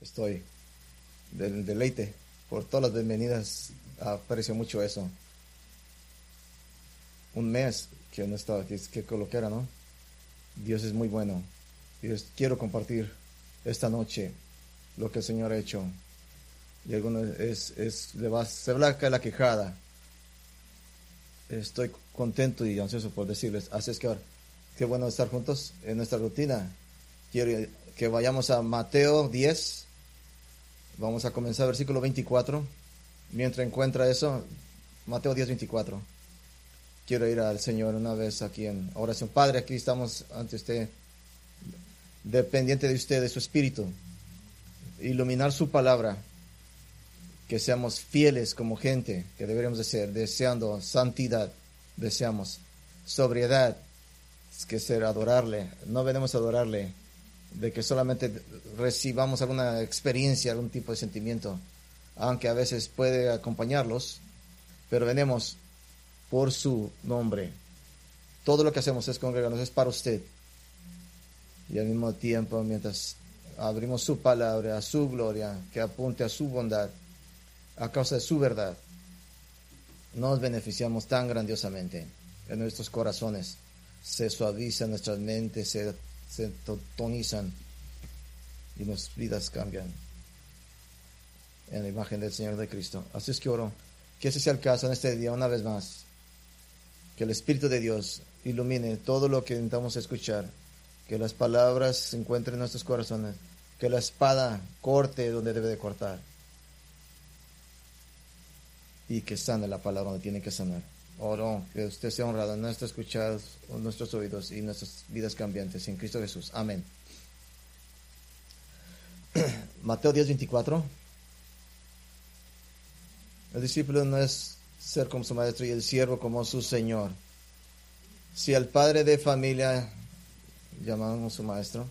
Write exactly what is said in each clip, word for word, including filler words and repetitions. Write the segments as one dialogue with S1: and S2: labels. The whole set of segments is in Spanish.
S1: estoy del deleite por todas las bienvenidas. Aprecio mucho eso. Un mes que no estaba aquí, que colocara, ¿no? Dios es muy bueno. Y quiero compartir esta noche lo que el Señor ha hecho. Y algunos es, es, le va, se va a caer la quejada. Estoy contento y ansioso por decirles, así es que ahora, qué bueno estar juntos en nuestra rutina. Quiero que vayamos a Mateo diez. Vamos a comenzar versículo veinticuatro. Mientras encuentra eso, Mateo diez, veinticuatro. Quiero ir al Señor una vez aquí en oración. Padre, aquí estamos ante usted, dependiente de usted, de su espíritu. Iluminar su palabra. Que seamos fieles como gente que deberíamos de ser, deseando santidad, deseamos sobriedad, que ser adorarle. No venimos a adorarle de que solamente recibamos alguna experiencia, algún tipo de sentimiento, aunque a veces puede acompañarlos, pero venimos por su nombre. Todo lo que hacemos es congregarnos, es para usted. Y al mismo tiempo, mientras abrimos su palabra, a su gloria, que apunte a su bondad, a causa de su verdad, nos beneficiamos tan grandiosamente en nuestros corazones. Se suavizan nuestras mentes, se, se tonizan y nuestras vidas cambian en la imagen del Señor de Cristo. Así es que oro que ese sea el caso en este día una vez más. Que el Espíritu de Dios ilumine todo lo que intentamos escuchar. Que las palabras se encuentren en nuestros corazones. Que la espada corte donde debe de cortar. Y que sane la palabra donde tiene que sanar. Oro que usted sea honrado en nuestras escuchadas, en nuestros oídos y en nuestras vidas cambiantes. En Cristo Jesús. Amén. Mateo diez, veinticuatro. El discípulo no es ser como su maestro y el siervo como su señor. Si al padre de familia llamamos su maestro,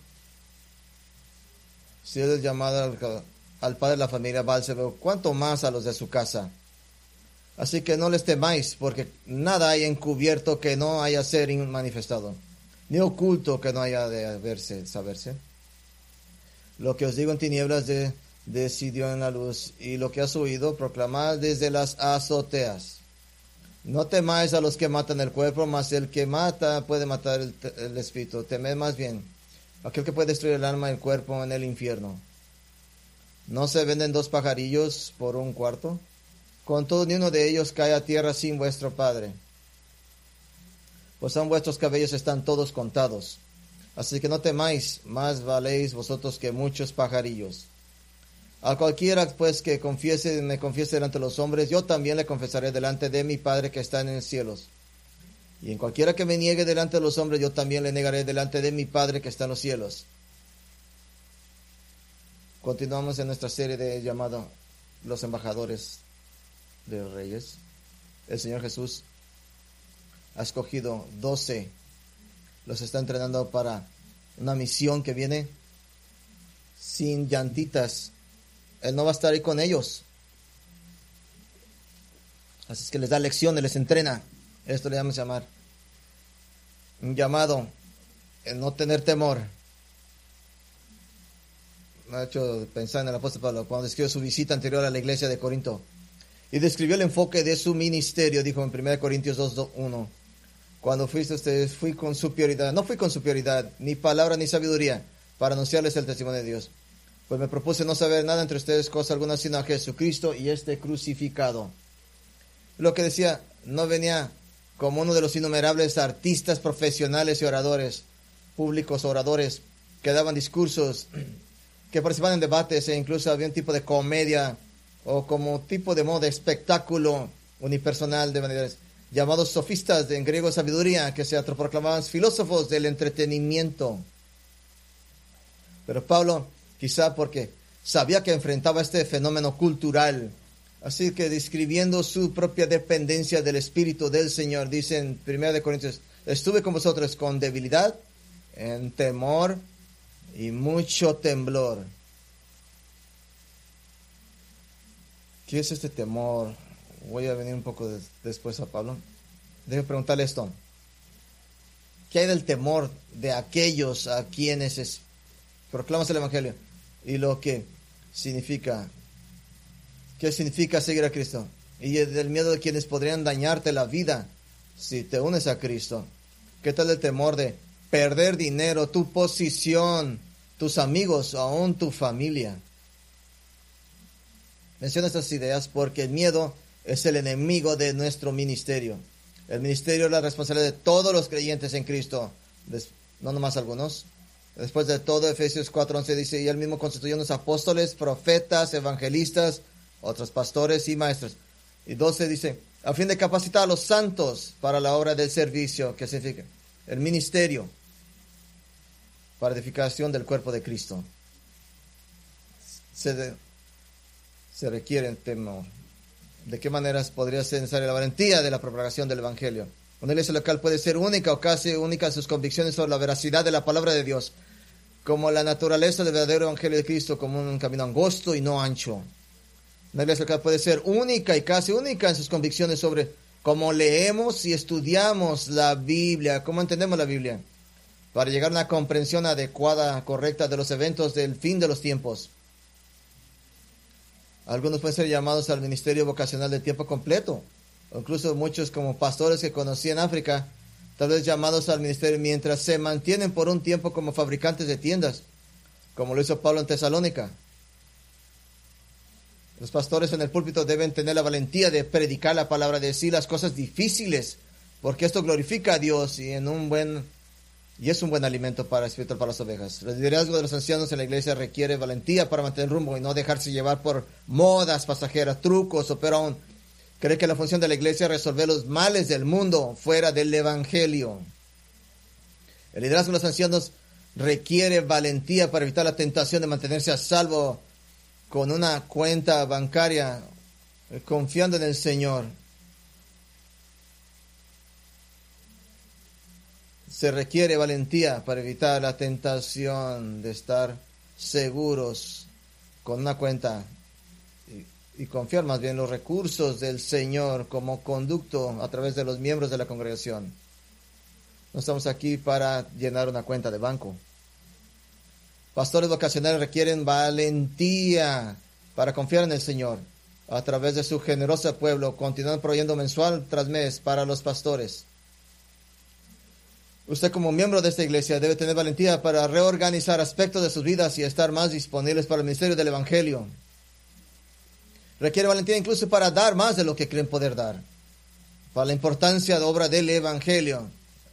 S1: si él es llamado al, al padre de la familia Bálsebo, ¿cuánto más a los de su casa? Así que no les temáis, porque nada hay encubierto que no haya ser manifestado, ni oculto que no haya de verse, saberse. Lo que os digo en tinieblas de, decidió en la luz, y lo que has oído proclamad desde las azoteas. No temáis a los que matan el cuerpo, mas el que mata puede matar el, el espíritu. Temed más bien aquel que puede destruir el alma y el cuerpo en el infierno. ¿No se venden dos pajarillos por un cuarto? Con todo, ni uno de ellos cae a tierra sin vuestro Padre. Pues aun vuestros cabellos están todos contados. Así que no temáis, más valéis vosotros que muchos pajarillos. A cualquiera pues que confiese, me confiese delante de los hombres, yo también le confesaré delante de mi Padre que está en los cielos. Y en cualquiera que me niegue delante de los hombres, yo también le negaré delante de mi Padre que está en los cielos. Continuamos en nuestra serie de llamado Los Embajadores de los Reyes. El Señor Jesús ha escogido doce, los está entrenando para una misión que viene sin llantitas. Él no va a estar ahí con ellos, así es que les da lecciones, les entrena. Esto le llamamos llamar un llamado, el no tener temor. Me ha hecho pensar en el apóstol Pablo cuando describió su visita anterior a la iglesia de Corinto y describió el enfoque de su ministerio. Dijo en primera Corintios dos, uno: cuando fuiste ustedes, fui con superioridad, no fui con superioridad, ni palabra ni sabiduría, para anunciarles el testimonio de Dios. Pues me propuse no saber nada entre ustedes, cosa alguna, sino a Jesucristo y este crucificado. Lo que decía, no venía como uno de los innumerables artistas profesionales y oradores, públicos oradores, que daban discursos, que participaban en debates, e incluso había un tipo de comedia, o como tipo de modo de espectáculo unipersonal de vanidades, llamados sofistas, de en griego sabiduría, que se autoproclamaban filósofos del entretenimiento. Pero Pablo, quizá porque sabía que enfrentaba este fenómeno cultural, así que describiendo su propia dependencia del Espíritu del Señor, dice en primera de Corintios: estuve con vosotros con debilidad, en temor y mucho temblor. ¿Qué es este temor? Voy a venir un poco de, después a Pablo. Déjame preguntarle esto. ¿Qué hay del temor de aquellos a quienes es, proclamas el Evangelio? Y lo que significa, ¿qué significa seguir a Cristo? Y del miedo de quienes podrían dañarte la vida si te unes a Cristo. ¿Qué tal el temor de perder dinero, tu posición, tus amigos, aún tu familia? Menciono estas ideas porque el miedo es el enemigo de nuestro ministerio. El ministerio es la responsabilidad de todos los creyentes en Cristo, no nomás algunos. Después de todo, Efesios cuatro once dice, y él mismo constituyó unos apóstoles, profetas, evangelistas, otros pastores y maestros. Y doce dice, a fin de capacitar a los santos para la obra del servicio, ¿qué significa? El ministerio, para edificación del cuerpo de Cristo. Se, de, se requiere el temor. ¿De qué maneras podría ser necesaria la valentía de la propagación del Evangelio? Una iglesia local puede ser única o casi única en sus convicciones sobre la veracidad de la palabra de Dios, como la naturaleza del verdadero Evangelio de Cristo, como un camino angosto y no ancho. Una iglesia local puede ser única y casi única en sus convicciones sobre cómo leemos y estudiamos la Biblia, cómo entendemos la Biblia, para llegar a una comprensión adecuada, correcta de los eventos del fin de los tiempos. Algunos pueden ser llamados al ministerio vocacional de tiempo completo, o incluso muchos como pastores que conocí en África, tal vez llamados al ministerio mientras se mantienen por un tiempo como fabricantes de tiendas, como lo hizo Pablo en Tesalónica. Los pastores en el púlpito deben tener la valentía de predicar la palabra, de decir las cosas difíciles, porque esto glorifica a Dios y en un buen y es un buen alimento para espiritual para las ovejas. El liderazgo de los ancianos en la iglesia requiere valentía para mantener rumbo y no dejarse llevar por modas pasajeras, trucos o peor aún, cree que la función de la iglesia es resolver los males del mundo fuera del evangelio. El liderazgo de los ancianos requiere valentía para evitar la tentación de mantenerse a salvo con una cuenta bancaria, confiando en el Señor. Se requiere valentía para evitar la tentación de estar seguros con una cuenta y, y confiar más bien en los recursos del Señor como conducto a través de los miembros de la congregación. No estamos aquí para llenar una cuenta de banco. Pastores vocacionales requieren valentía para confiar en el Señor. A través de su generoso pueblo, continúan proveyendo mensual tras mes para los pastores. Usted como miembro de esta iglesia debe tener valentía para reorganizar aspectos de sus vidas y estar más disponibles para el ministerio del Evangelio. Requiere valentía incluso para dar más de lo que creen poder dar, para la importancia de obra del Evangelio.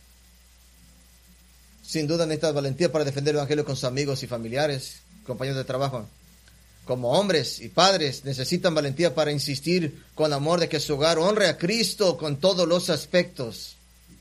S1: Sin duda necesitas valentía para defender el Evangelio con sus amigos y familiares, compañeros de trabajo. Como hombres y padres necesitan valentía para insistir con amor de que su hogar honre a Cristo con todos los aspectos.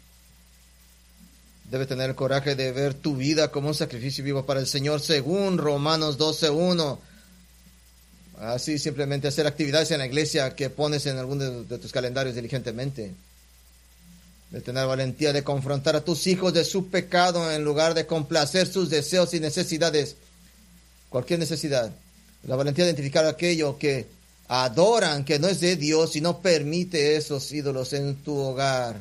S1: Debe tener el coraje de ver tu vida como un sacrificio vivo para el Señor, según Romanos doce uno. Así simplemente hacer actividades en la iglesia que pones en alguno de, de tus calendarios diligentemente. De tener valentía de confrontar a tus hijos de su pecado en lugar de complacer sus deseos y necesidades. Cualquier necesidad. La valentía de identificar aquello que adoran, que no es de Dios y no permite esos ídolos en tu hogar.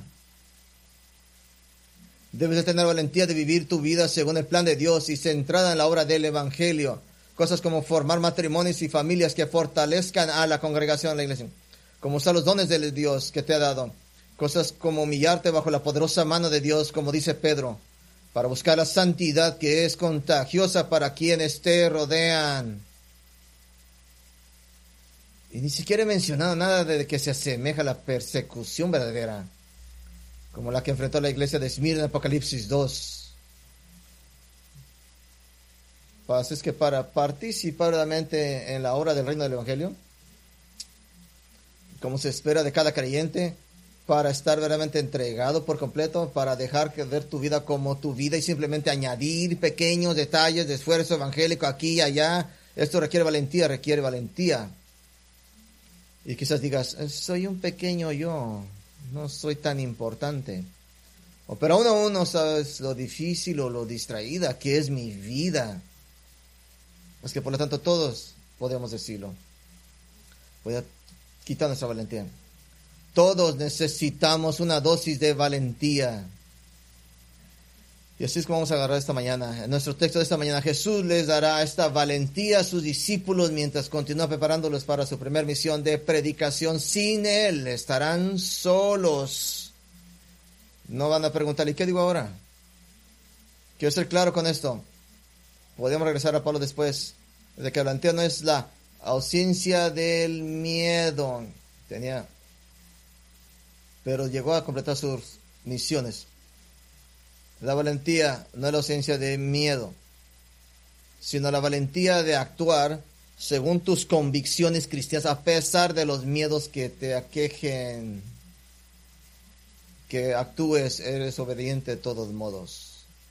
S1: Debes de tener valentía de vivir tu vida según el plan de Dios y centrada en la obra del Evangelio. Cosas como formar matrimonios y familias que fortalezcan a la congregación de la iglesia. Como usar los dones de Dios que te ha dado. Cosas como humillarte bajo la poderosa mano de Dios, como dice Pedro, para buscar la santidad que es contagiosa para quienes te rodean. Y ni siquiera he mencionado nada de que se asemeja a la persecución verdadera, como la que enfrentó la iglesia de Esmirna en Apocalipsis dos. Así es que para participar realmente en la obra del reino del Evangelio, como se espera de cada creyente, para estar verdaderamente entregado por completo, para dejar ver tu vida como tu vida y simplemente añadir pequeños detalles de esfuerzo evangélico aquí y allá. Esto requiere valentía, requiere valentía. Y quizás digas, soy un pequeño yo, no soy tan importante. O, pero aún aún no sabes lo difícil o lo distraída que es mi vida. Es que por lo tanto todos podemos decirlo. Voy a quitar nuestra valentía. Todos necesitamos una dosis de valentía. Y así es como vamos a agarrar esta mañana. En nuestro texto de esta mañana, Jesús les dará esta valentía a sus discípulos mientras continúa preparándolos para su primera misión de predicación. Sin Él estarán solos. No van a preguntar, ¿y qué digo ahora? Quiero ser claro con esto. Podemos regresar a Pablo después. De que la valentía no es la ausencia del miedo. Tenía, pero llegó a completar sus misiones. La valentía no es la ausencia de miedo, sino la valentía de actuar según tus convicciones cristianas, a pesar de los miedos que te aquejen. Que actúes, eres obediente de todos modos.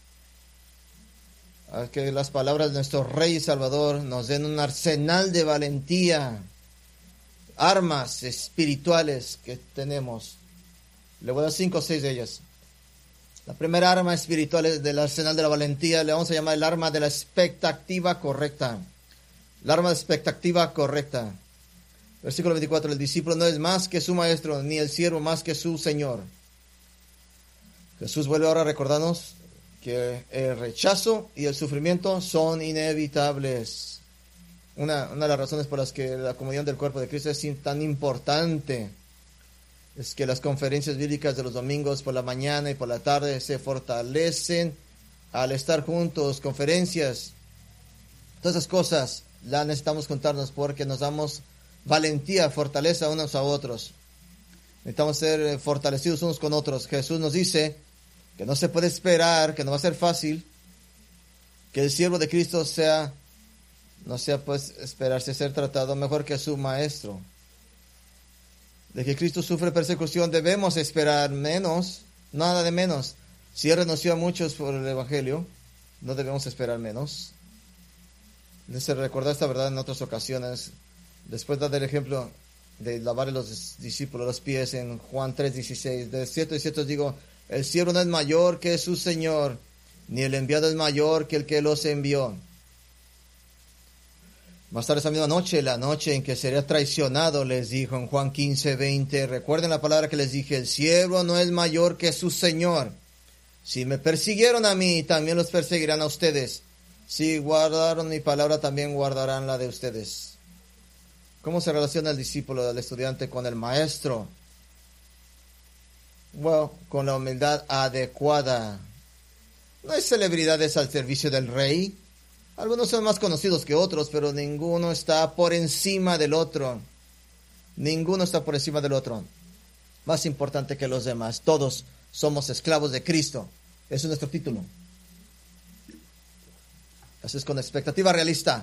S1: A que las palabras de nuestro Rey y Salvador nos den un arsenal de valentía, armas espirituales que tenemos. Le voy a dar cinco o seis de ellas. La primera arma espiritual del arsenal de la valentía le vamos a llamar el arma de la expectativa correcta. El arma de expectativa correcta. Versículo veinticuatro. El discípulo no es más que su maestro, ni el siervo más que su Señor. Jesús vuelve ahora a recordarnos que el rechazo y el sufrimiento son inevitables. Una, una de las razones por las que la comunión del cuerpo de Cristo es tan importante es que las conferencias bíblicas de los domingos por la mañana y por la tarde se fortalecen al estar juntos, conferencias, todas esas cosas las necesitamos juntarnos porque nos damos valentía, fortaleza unos a otros. Necesitamos ser fortalecidos unos con otros. Jesús nos dice que no se puede esperar, que no va a ser fácil, que el siervo de Cristo sea, no sea pues esperarse ser tratado mejor que su maestro. De que Cristo sufre persecución debemos esperar menos, nada de menos. Si Él renunció a muchos por el Evangelio, no debemos esperar menos. Les he recordado esta verdad en otras ocasiones. Después de dar el ejemplo de lavar a los discípulos los pies en Juan tres dieciséis. De cierto, de cierto os digo, el siervo no es mayor que su Señor, ni el enviado es mayor que el que los envió. Más tarde esa misma noche, la noche en que sería traicionado, les dijo en Juan quince veinte, recuerden la palabra que les dije, el siervo no es mayor que su Señor. Si me persiguieron a mí, también los perseguirán a ustedes. Si guardaron mi palabra, también guardarán la de ustedes. ¿Cómo se relaciona el discípulo, el estudiante, con el maestro? Bueno, con la humildad adecuada. No hay celebridades al servicio del rey. Algunos son más conocidos que otros, pero ninguno está por encima del otro. Ninguno está por encima del otro. Más importante que los demás. Todos somos esclavos de Cristo. Ese es nuestro título. Así es, con expectativa realista.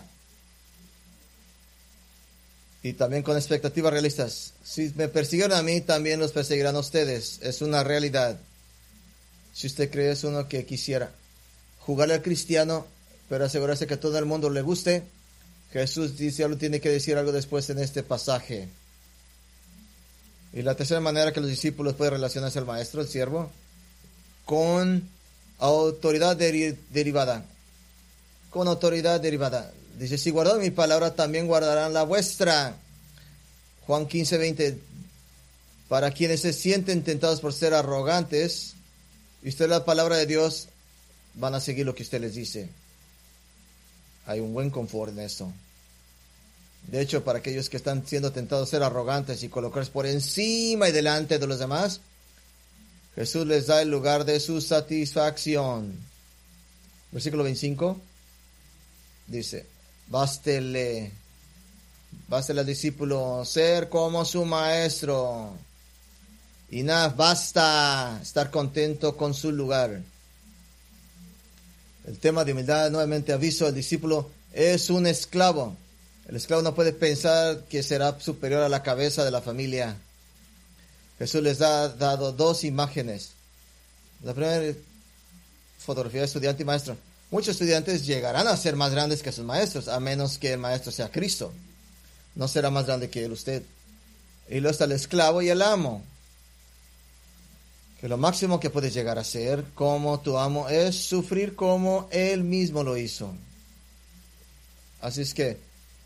S1: Y también con expectativas realistas. Si me persiguieron a mí, también los perseguirán a ustedes. Es una realidad. Si usted cree, es uno que quisiera jugarle al cristiano, pero asegurarse que a todo el mundo le guste. Jesús dice, algo tiene que decir algo después en este pasaje. Y la tercera manera que los discípulos pueden relacionarse al maestro, el siervo, con autoridad deri- derivada. Con autoridad derivada. Dice, si guardan mi palabra, también guardarán la vuestra. Juan quince veinte. Para quienes se sienten tentados por ser arrogantes, y usted la palabra de Dios, van a seguir lo que usted les dice. Hay un buen confort en esto. De hecho, para aquellos que están siendo tentados a ser arrogantes y colocarse por encima y delante de los demás, Jesús les da el lugar de su satisfacción. Versículo veinticinco. Dice, bástele, bástele al discípulo ser como su maestro. Y nada, basta estar contento con su lugar. El tema de humildad, nuevamente aviso, el discípulo es un esclavo. El esclavo no puede pensar que será superior a la cabeza de la familia. Jesús les ha dado dos imágenes. La primera fotografía de estudiante y maestro. Muchos estudiantes llegarán a ser más grandes que sus maestros, a menos que el maestro sea Cristo. No será más grande que él usted. Y luego está el esclavo y el amo. Que lo máximo que puedes llegar a ser como tu amo es sufrir como él mismo lo hizo. Así es que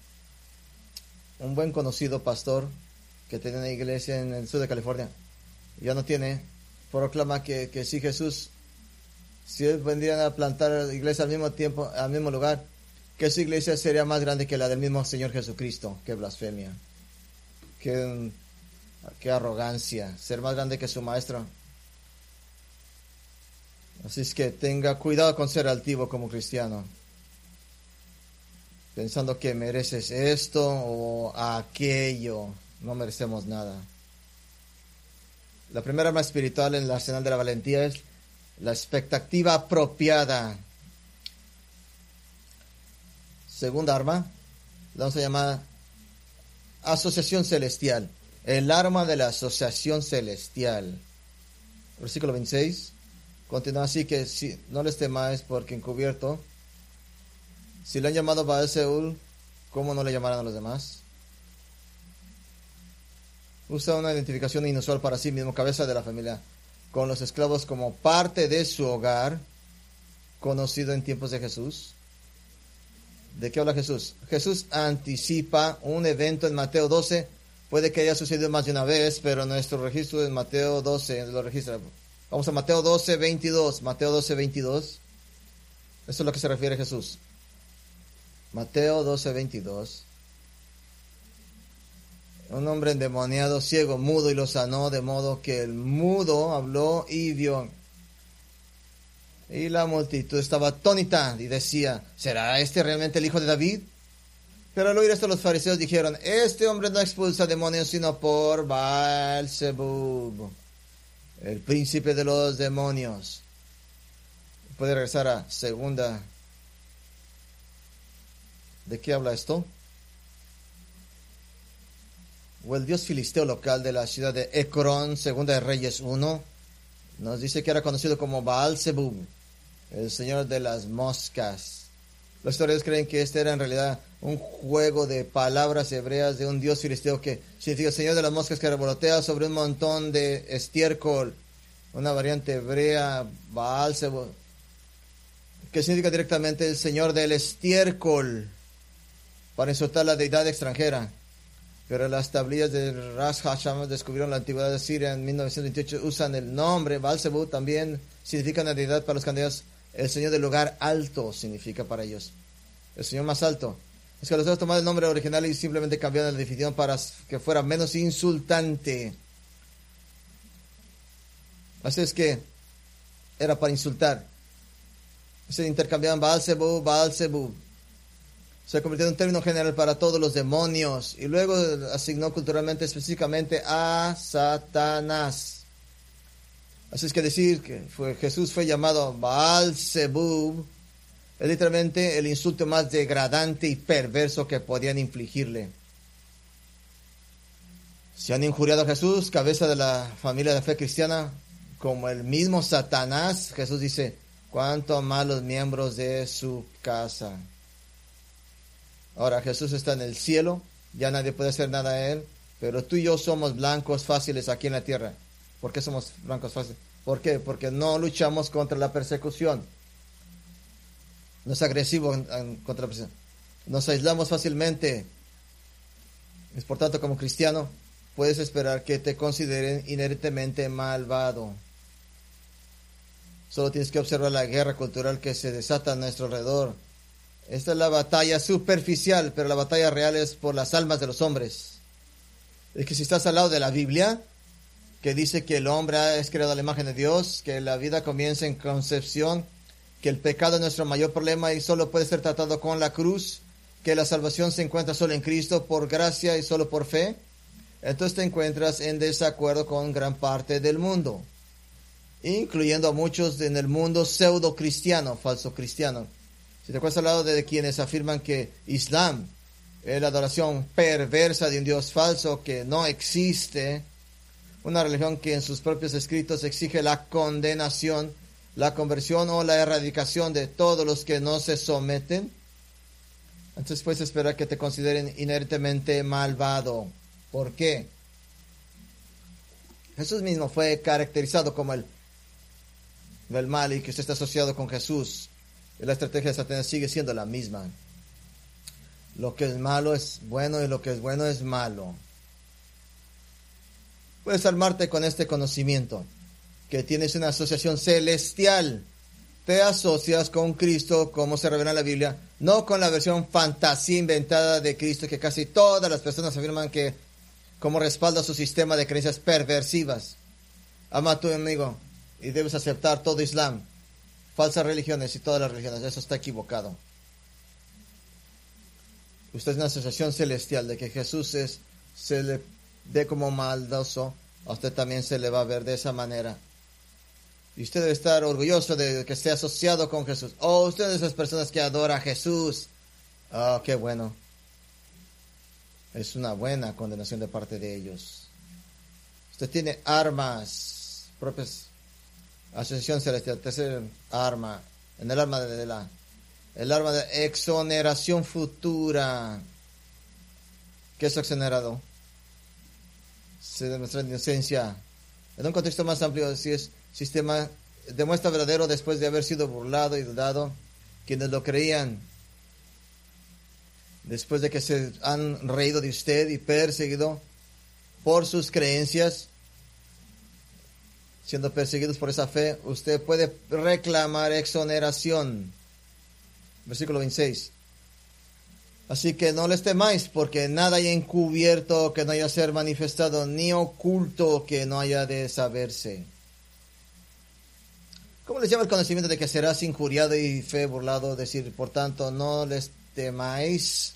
S1: un buen conocido pastor que tenía una iglesia en el sur de California, ya no tiene, proclama que, que si Jesús si ellos vendrían a plantar la iglesia al mismo tiempo, al mismo lugar, que su iglesia sería más grande que la del mismo Señor Jesucristo. Qué blasfemia, qué, qué arrogancia, ser más grande que su maestro. Así es que tenga cuidado con ser altivo como cristiano, pensando que mereces esto o aquello. No merecemos nada. La primera arma espiritual en el arsenal de la valentía es la expectativa apropiada. Segunda arma, la vamos a llamar asociación celestial. El arma de la asociación celestial. Versículo veintiséis. Continúa así que si, no les temáis porque encubierto. Si le han llamado Baal-Zeul, ¿cómo no le llamarán a los demás? Usa una identificación inusual para sí mismo, cabeza de la familia, con los esclavos como parte de su hogar, conocido en tiempos de Jesús. ¿De qué habla Jesús? Jesús anticipa un evento en Mateo doce. Puede que haya sucedido más de una vez, pero nuestro registro en Mateo doce lo registra. Vamos a Mateo doce, veintidós. Mateo doce, veintidós. Eso es a lo que se refiere Jesús. Mateo doce, veintidós. Un hombre endemoniado, ciego, mudo, y lo sanó, de modo que el mudo habló y vio. Y la multitud estaba atónita y decía, ¿será este realmente el hijo de David? Pero al oír esto los fariseos dijeron, este hombre no expulsa demonios sino por Baal-Zebub, el príncipe de los demonios. Puede regresar a segunda. ¿De qué habla esto? O el dios filisteo local de la ciudad de Ecrón, segunda de Reyes uno, nos dice que era conocido como Baal-Zebub, el señor de las moscas. Los historiadores creen que este era en realidad un juego de palabras hebreas de un dios filisteo que significa el señor de las moscas, que revolotea sobre un montón de estiércol, una variante hebrea, Baal-Zebub, que significa directamente el señor del estiércol, para insultar a la deidad extranjera. Pero las tablillas de Ras Hashem descubrieron la antigüedad de Siria en mil novecientos veintiocho, usan el nombre Baal-Zebub, también significa una deidad para los candidatos. El señor del lugar alto significa para ellos, el señor más alto. Es que los otros tomaron el nombre original y simplemente cambiaron la definición para que fuera menos insultante. Así es que era para insultar. Se intercambiaban Baal-Zebub, Baal-Zebub. Se convirtió en un término general para todos los demonios y luego asignó culturalmente específicamente a Satanás. Así es que decir que fue, Jesús fue llamado Baal-Zebub es literalmente el insulto más degradante y perverso que podían infligirle. Si han injuriado a Jesús, cabeza de la familia de fe cristiana, como el mismo Satanás, Jesús dice, cuánto más los miembros de su casa. Ahora Jesús está en el cielo, ya nadie puede hacer nada a él, pero tú y yo somos blancos fáciles aquí en la tierra. ¿Por qué somos blancos fáciles? ¿Por qué? Porque no luchamos contra la persecución. No es agresivo en, en, contra la persecución. Nos aislamos fácilmente. Es por tanto, como cristiano, puedes esperar que te consideren inherentemente malvado. Solo tienes que observar la guerra cultural que se desata a nuestro alrededor. Esta es la batalla superficial, pero la batalla real es por las almas de los hombres. Es que si estás al lado de la Biblia, que dice que el hombre es creado a la imagen de Dios, que la vida comienza en concepción, que el pecado es nuestro mayor problema y solo puede ser tratado con la cruz, que la salvación se encuentra solo en Cristo por gracia y solo por fe, entonces te encuentras en desacuerdo con gran parte del mundo, incluyendo a muchos en el mundo pseudo cristiano, falso cristiano. Si te acuerdas al lado de quienes afirman que Islam es la adoración perversa de un Dios falso que no existe, una religión que en sus propios escritos exige la condenación, la conversión o la erradicación de todos los que no se someten, entonces puedes esperar que te consideren inherentemente malvado. ¿Por qué? Jesús mismo fue caracterizado como el, el mal y que usted está asociado con Jesús. Y la estrategia de Satanás sigue siendo la misma. Lo que es malo es bueno y lo que es bueno es malo. Puedes armarte con este conocimiento, que tienes una asociación celestial. te asocias con Cristo como se revela en la Biblia, no con la versión fantasía inventada de Cristo que casi todas las personas afirman que como respalda su sistema de creencias perversivas. Ama a tu amigo y debes aceptar todo Islam, falsas religiones y todas las religiones. Eso está equivocado. Usted es una asociación celestial de que Jesús es, se le ve como maldoso, a usted también se le va a ver de esa manera. Y usted debe estar orgulloso de que esté asociado con Jesús. Oh, usted es de esas personas que adora a Jesús. Oh, qué bueno. Es una buena condenación de parte de ellos. Usted tiene armas propias. Asociación celestial, tercer arma. En el arma de la... El arma de exoneración futura. ¿Qué es exonerado? Se demuestra inocencia. En un contexto más amplio, si es sistema, demuestra verdadero después de haber sido burlado y dudado. Quienes lo creían, después de que se han reído de usted y perseguido por sus creencias, siendo perseguidos por esa fe, usted puede reclamar exoneración. Versículo veintiséis. Así que no les temáis, porque nada hay encubierto que no haya de ser manifestado, ni oculto que no haya de saberse. ¿Cómo les llama el conocimiento de que serás injuriado y fe burlado? Decir, por tanto, no les temáis.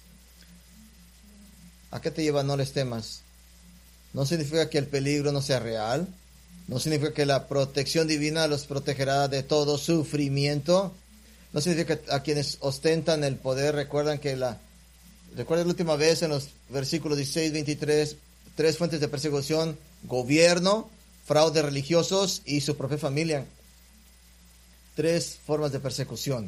S1: ¿A qué te lleva no les temas? No significa que el peligro no sea real. No significa que la protección divina los protegerá de todo sufrimiento. No significa que a quienes ostentan el poder recuerdan que la... Recuerden la última vez en los versículos dieciséis, veintitrés, tres fuentes de persecución: gobierno, fraude religiosos y su propia familia. Tres formas de persecución.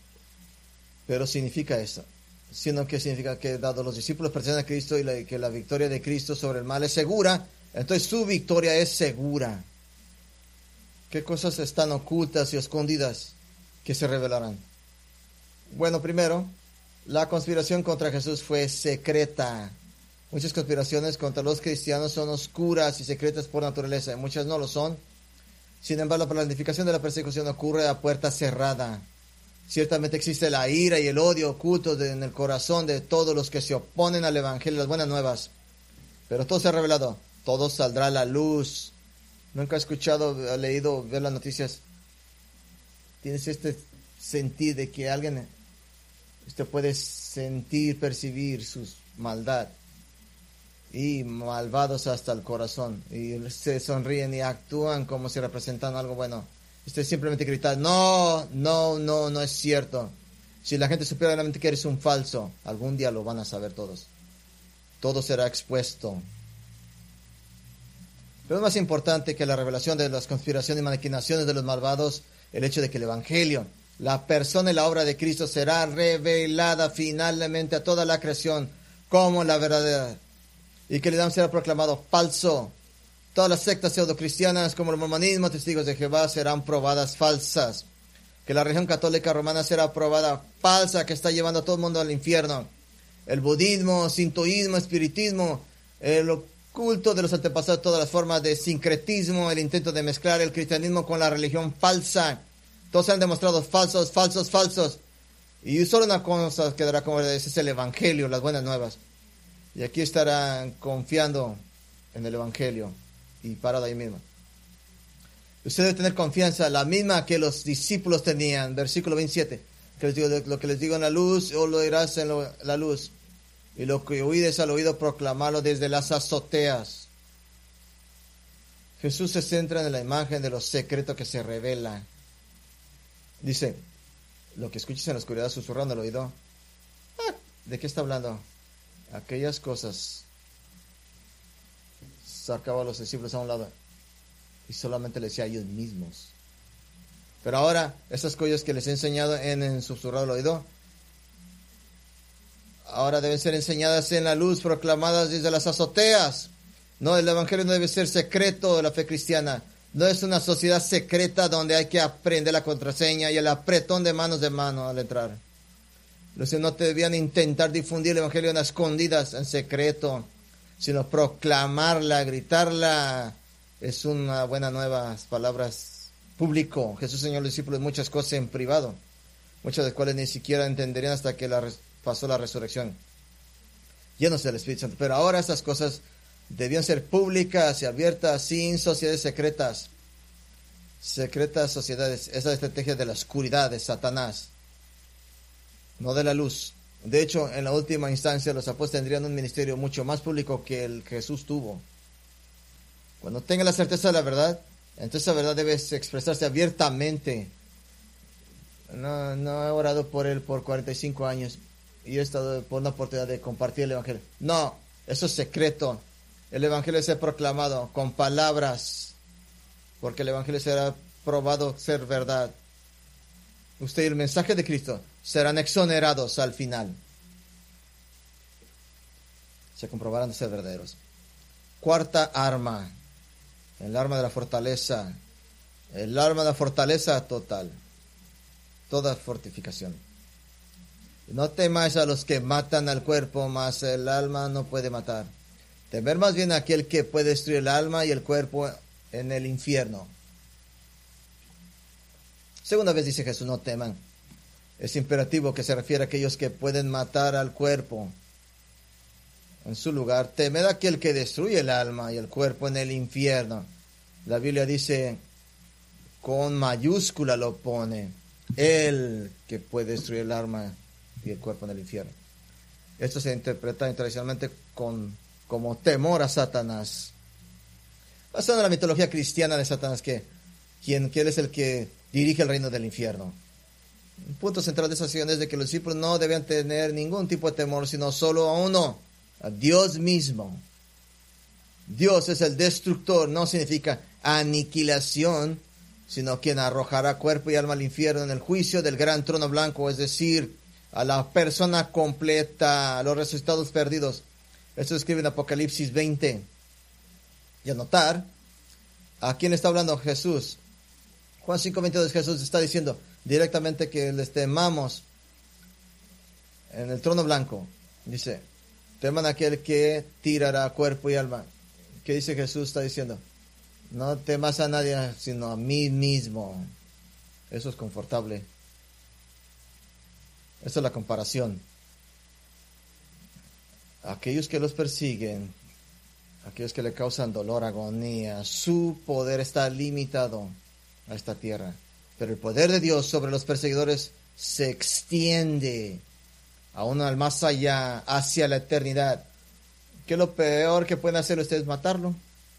S1: Pero significa eso. Sino que significa que dado los discípulos pertenecen a Cristo y la, que la victoria de Cristo sobre el mal es segura, entonces su victoria es segura. ¿Qué cosas están ocultas y escondidas que se revelarán? Bueno, primero, la conspiración contra Jesús fue secreta. Muchas conspiraciones contra los cristianos son oscuras y secretas por naturaleza, y muchas no lo son. Sin embargo, la planificación de la persecución ocurre a puerta cerrada. Ciertamente existe la ira y el odio ocultos en el corazón de todos los que se oponen al Evangelio, las buenas nuevas. Pero todo se ha revelado, todo saldrá a la luz. Nunca he escuchado, he leído, ver las noticias. Tienes este sentir de que alguien, usted puede sentir, percibir su maldad. Y malvados hasta el corazón. Y se sonríen y actúan como si representaran algo bueno. Usted simplemente grita, no, no, no, no es cierto. Si la gente supiera realmente que eres un falso, algún día lo van a saber todos. Todo será expuesto. Pero es más importante que la revelación de las conspiraciones y maquinaciones de los malvados, el hecho de que el Evangelio, la persona y la obra de Cristo será revelada finalmente a toda la creación como la verdadera. Y que el Islam será proclamado falso. Todas las sectas pseudocristianas como el mormonismo, testigos de Jehová, serán probadas falsas. Que la religión católica romana será probada falsa, que está llevando a todo el mundo al infierno. El budismo, sintoísmo, espiritismo, el culto de los antepasados, todas las formas de sincretismo, el intento de mezclar el cristianismo con la religión falsa. Todos se han demostrado falsos, falsos, falsos. Y solo una cosa quedará como verdad, ese es el Evangelio, las buenas nuevas. Y aquí estarán confiando en el Evangelio y parado ahí mismo. Usted debe tener confianza, la misma que los discípulos tenían. Versículo veintisiete. Que les digo, lo que les digo en la luz, o lo oirás en lo, la luz. Y lo que oídes al oído, proclamarlo desde las azoteas. Jesús se centra en la imagen de lo secreto que se revela. Dice, lo que escuches en la oscuridad susurrando al oído. Ah, ¿de qué está hablando? Aquellas cosas. Sacaba a los discípulos a un lado y solamente les decía a ellos mismos. Pero ahora, esas cosas que les he enseñado en, en susurrado al oído, ahora deben ser enseñadas en la luz, proclamadas desde las azoteas. No, el Evangelio no debe ser secreto de la fe cristiana. No es una sociedad secreta donde hay que aprender la contraseña y el apretón de manos de mano al entrar. Los que no debían intentar difundir el Evangelio en escondidas, en secreto, sino proclamarla, gritarla. Es una buena nueva, palabras público. Jesús enseñó a los discípulos muchas cosas en privado, muchas de las cuales ni siquiera entenderían hasta que la res- pasó la resurrección, llenos del Espíritu Santo. Pero ahora estas cosas debían ser públicas y abiertas, sin sociedades secretas. Secretas sociedades, esa es la estrategia de la oscuridad, de Satanás, no de la luz. De hecho, en la última instancia, los apóstoles tendrían un ministerio mucho más público que el que Jesús tuvo. Cuando tenga la certeza de la verdad, entonces la verdad debe expresarse abiertamente. No, no he orado por él por cuarenta y cinco años y he estado por una oportunidad de compartir el Evangelio. No, eso es secreto. El Evangelio se ha proclamado con palabras, porque el Evangelio será probado ser verdad. Usted y el mensaje de Cristo serán exonerados al final. Se comprobarán de ser verdaderos. Cuarta arma, el arma de la fortaleza, el arma de la fortaleza total, toda fortificación. No temáis a los que matan al cuerpo, mas el alma no puede matar. Temer más bien a aquel que puede destruir el alma y el cuerpo en el infierno. Segunda vez dice Jesús, no teman. Es imperativo que se refiere a aquellos que pueden matar al cuerpo. En su lugar, temed a aquel que destruye el alma y el cuerpo en el infierno. La Biblia dice, con mayúscula lo pone, el que puede destruir el alma y el cuerpo en el infierno. Esto se interpreta tradicionalmente con, como temor a Satanás. Basado en la mitología cristiana de Satanás, que quien, quien es el que dirige el reino del infierno. Un punto central de esa acción es de que los discípulos no deben tener ningún tipo de temor, sino solo a uno, a Dios mismo. Dios es el destructor, no significa aniquilación, sino quien arrojará cuerpo y alma al infierno en el juicio del gran trono blanco, es decir, a la persona completa, a los resucitados perdidos. Esto escribe en Apocalipsis veinte. Y a notar, ¿a quién está hablando Jesús? Juan cinco veintidós, Jesús está diciendo directamente que les temamos en el trono blanco. Dice, teman a aquel que tirará cuerpo y alma. ¿Qué dice Jesús? Está diciendo, no temas a nadie, sino a mí mismo. Eso es confortable. Esa es la comparación. Aquellos que los persiguen, aquellos que le causan dolor, agonía, su poder está limitado a esta tierra. Pero el poder de Dios sobre los perseguidores se extiende aún al más allá, hacia la eternidad. ¿Qué es lo peor que pueden hacer ustedes? Matarlo.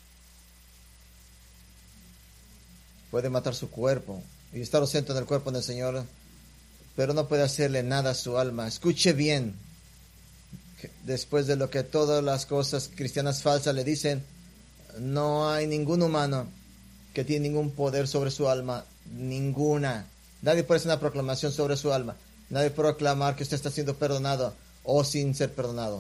S1: Puede matar su cuerpo y estar ausente en el cuerpo del Señor, pero no puede hacerle nada a su alma. Escuche bien. Después de lo que todas las cosas cristianas falsas le dicen, no hay ningún humano que tiene ningún poder sobre su alma, ninguna. Nadie puede hacer una proclamación sobre su alma. Nadie puede proclamar que usted está siendo perdonado o sin ser perdonado.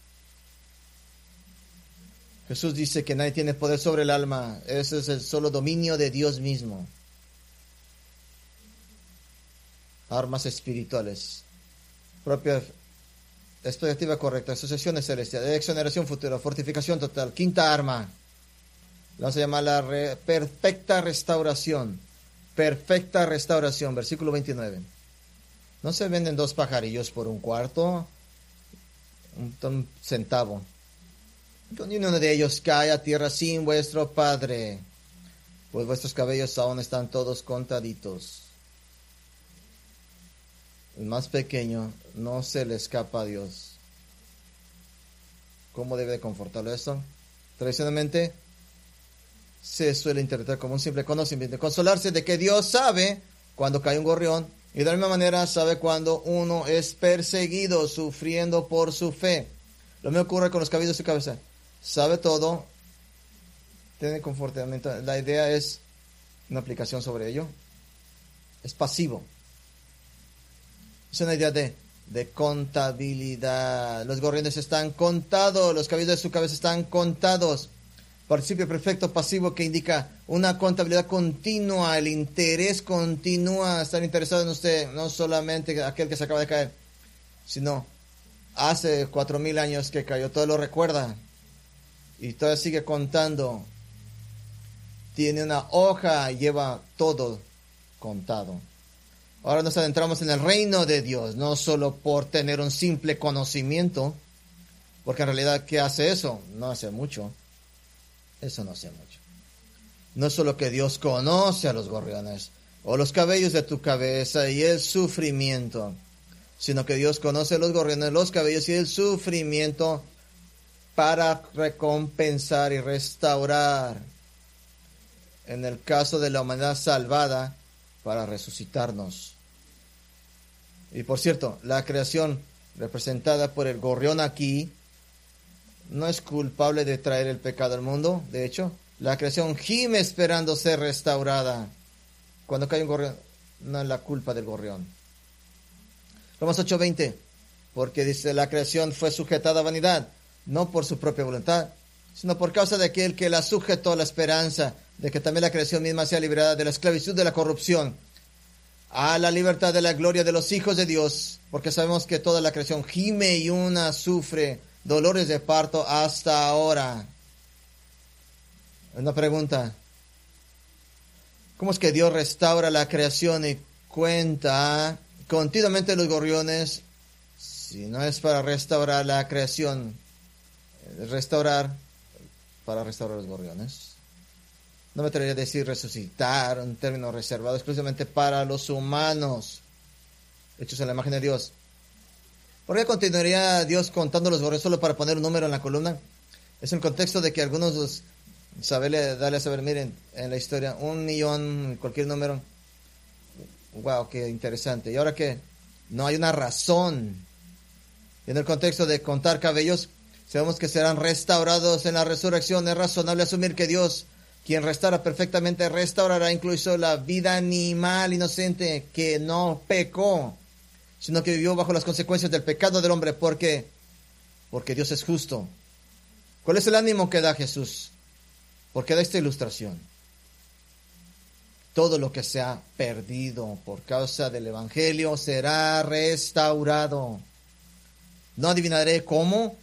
S1: Jesús dice que nadie tiene poder sobre el alma. Ese es el solo dominio de Dios mismo. Armas espirituales. Propia expectativa correcta. Asociaciones celestiales. Exoneración futura. Fortificación total. Quinta arma. Vamos a llamar la re, perfecta restauración. Perfecta restauración. Versículo veintinueve. No se venden dos pajarillos por un cuarto. Un, un centavo. Ni uno de ellos cae a tierra sin vuestro Padre, pues vuestros cabellos aún están todos contaditos. El más pequeño no se le escapa a Dios. ¿Cómo debe de confortarlo esto? Tradicionalmente se suele interpretar como un simple conocimiento, consolarse de que Dios sabe cuando cae un gorrión y de la misma manera sabe cuando uno es perseguido, sufriendo por su fe. Lo mismo ocurre con los cabellos de su cabeza. Sabe todo, tiene confortamiento. La idea es una aplicación sobre ello. Es pasivo. Es una idea de, de contabilidad. Los gorriones están contados, los cabellos de su cabeza están contados. Participio perfecto pasivo que indica una contabilidad continua, el interés continúa, estar interesado en usted, no solamente aquel que se acaba de caer, sino hace cuatro mil años que cayó, todo lo recuerda. Y todavía sigue contando. tiene una hoja y lleva todo contado. Ahora nos adentramos en el reino de Dios, no solo por tener un simple conocimiento, porque en realidad, ¿qué hace eso? No hace mucho. Eso no hace mucho. No solo que Dios conoce a los gorriones, o los cabellos de tu cabeza y el sufrimiento, sino que Dios conoce los gorriones, los cabellos y el sufrimiento para recompensar y restaurar. En el caso de la humanidad salvada, para resucitarnos. Y por cierto, la creación representada por el gorrión aquí no es culpable de traer el pecado al mundo. De hecho, la creación gime esperando ser restaurada. Cuando cae un gorrión, no es la culpa del gorrión. Romanos ocho veinte, porque dice, la creación fue sujetada a vanidad, no por su propia voluntad, sino por causa de aquel que la sujetó a la esperanza de que también la creación misma sea liberada de la esclavitud de la corrupción a la libertad de la gloria de los hijos de Dios, porque sabemos que toda la creación gime y una sufre dolores de parto hasta ahora. Una pregunta: ¿cómo es que Dios restaura la creación y cuenta continuamente los gorriones si no es para restaurar la creación? Restaurar para restaurar los gorriones. No me atrevería a decir resucitar, un término reservado exclusivamente para los humanos, hechos en la imagen de Dios. ¿Por qué continuaría Dios contando los gorriones solo para poner un número en la columna? Es un contexto de que algunos saberle, darle a saber, miren, en la historia, un millón, cualquier número. Wow, qué interesante. ¿Y ahora qué? No hay una razón. Y en el contexto de contar cabellos, sabemos que serán restaurados en la resurrección. Es razonable asumir que Dios, quien restaura perfectamente, restaurará incluso la vida animal inocente que no pecó, sino que vivió bajo las consecuencias del pecado del hombre. ¿Por qué? Porque Dios es justo. ¿Cuál es el ánimo que da Jesús? Porque da esta ilustración. Todo lo que se ha perdido por causa del Evangelio será restaurado. No adivinaré cómo,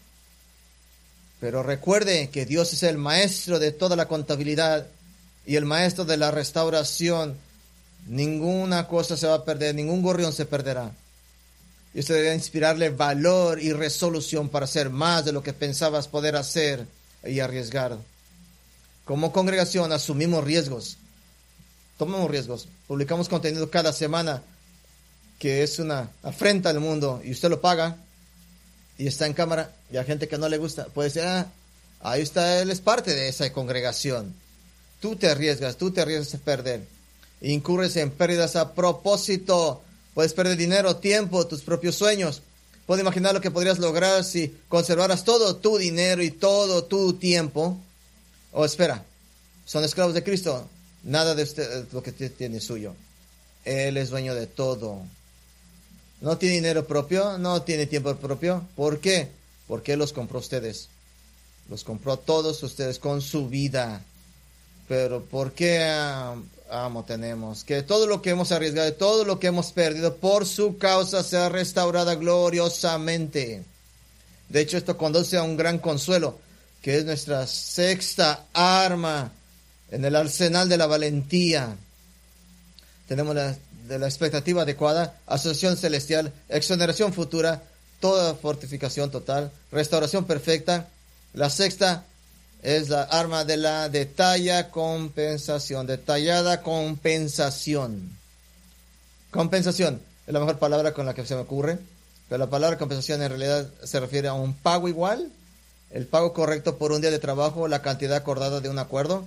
S1: pero recuerde que Dios es el maestro de toda la contabilidad y el maestro de la restauración. Ninguna cosa se va a perder, ningún gorrión se perderá. Y esto debe inspirarle valor y resolución para hacer más de lo que pensabas poder hacer y arriesgar. Como congregación asumimos riesgos, tomamos riesgos, publicamos contenido cada semana que es una afrenta al mundo y usted lo paga y está en cámara y hay gente que no le gusta. Puede decir, ah, ahí está, él es parte de esa congregación. Tú te arriesgas, tú te arriesgas a perder. Incurres en pérdidas a propósito. Puedes perder dinero, tiempo, tus propios sueños. Puedes imaginar lo que podrías lograr si conservaras todo tu dinero y todo tu tiempo. Oh, espera, son esclavos de Cristo. Nada de usted, lo que tiene es suyo. Él es dueño de todo. No tiene dinero propio, no tiene tiempo propio. ¿Por qué? Porque Él los compró a ustedes. Los compró a todos ustedes con su vida. Pero ¿por qué um, amo tenemos? Que todo lo que hemos arriesgado, todo lo que hemos perdido, por su causa sea restaurada gloriosamente. De hecho, esto conduce a un gran consuelo, que es nuestra sexta arma en el arsenal de la valentía. Tenemos la, de la expectativa adecuada, asociación celestial, exoneración futura, toda fortificación total, restauración perfecta. La sexta es la arma de la detalla compensación, detallada compensación. Compensación es la mejor palabra con la que se me ocurre, pero la palabra compensación en realidad se refiere a un pago igual, el pago correcto por un día de trabajo, la cantidad acordada de un acuerdo.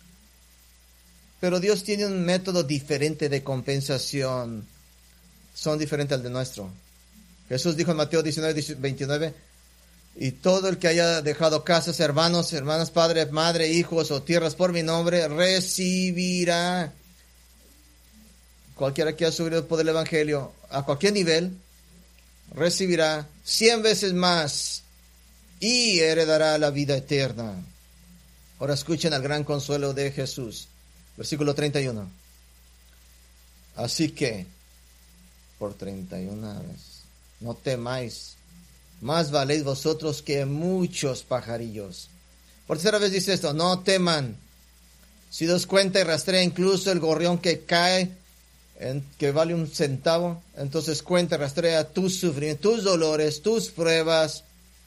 S1: Pero Dios tiene un método diferente de compensación. Son diferentes al de nuestro. Jesús dijo en Mateo diecinueve, veintinueve, y todo el que haya dejado casas, hermanos, hermanas, padre, madre, hijos o tierras por mi nombre, recibirá, cualquiera que haya subido por el Evangelio, a cualquier nivel, recibirá cien veces más y heredará la vida eterna. Ahora escuchen el gran consuelo de Jesús. Versículo treinta y uno. Así que, por treinta y una veces, no temáis, más valéis vosotros que muchos pajarillos. Por tercera vez dice esto, no teman. Si das cuenta y rastrea incluso el gorrión que cae, en, que vale un centavo, entonces cuenta y rastrea tus sufrimientos, tus dolores, tus pruebas.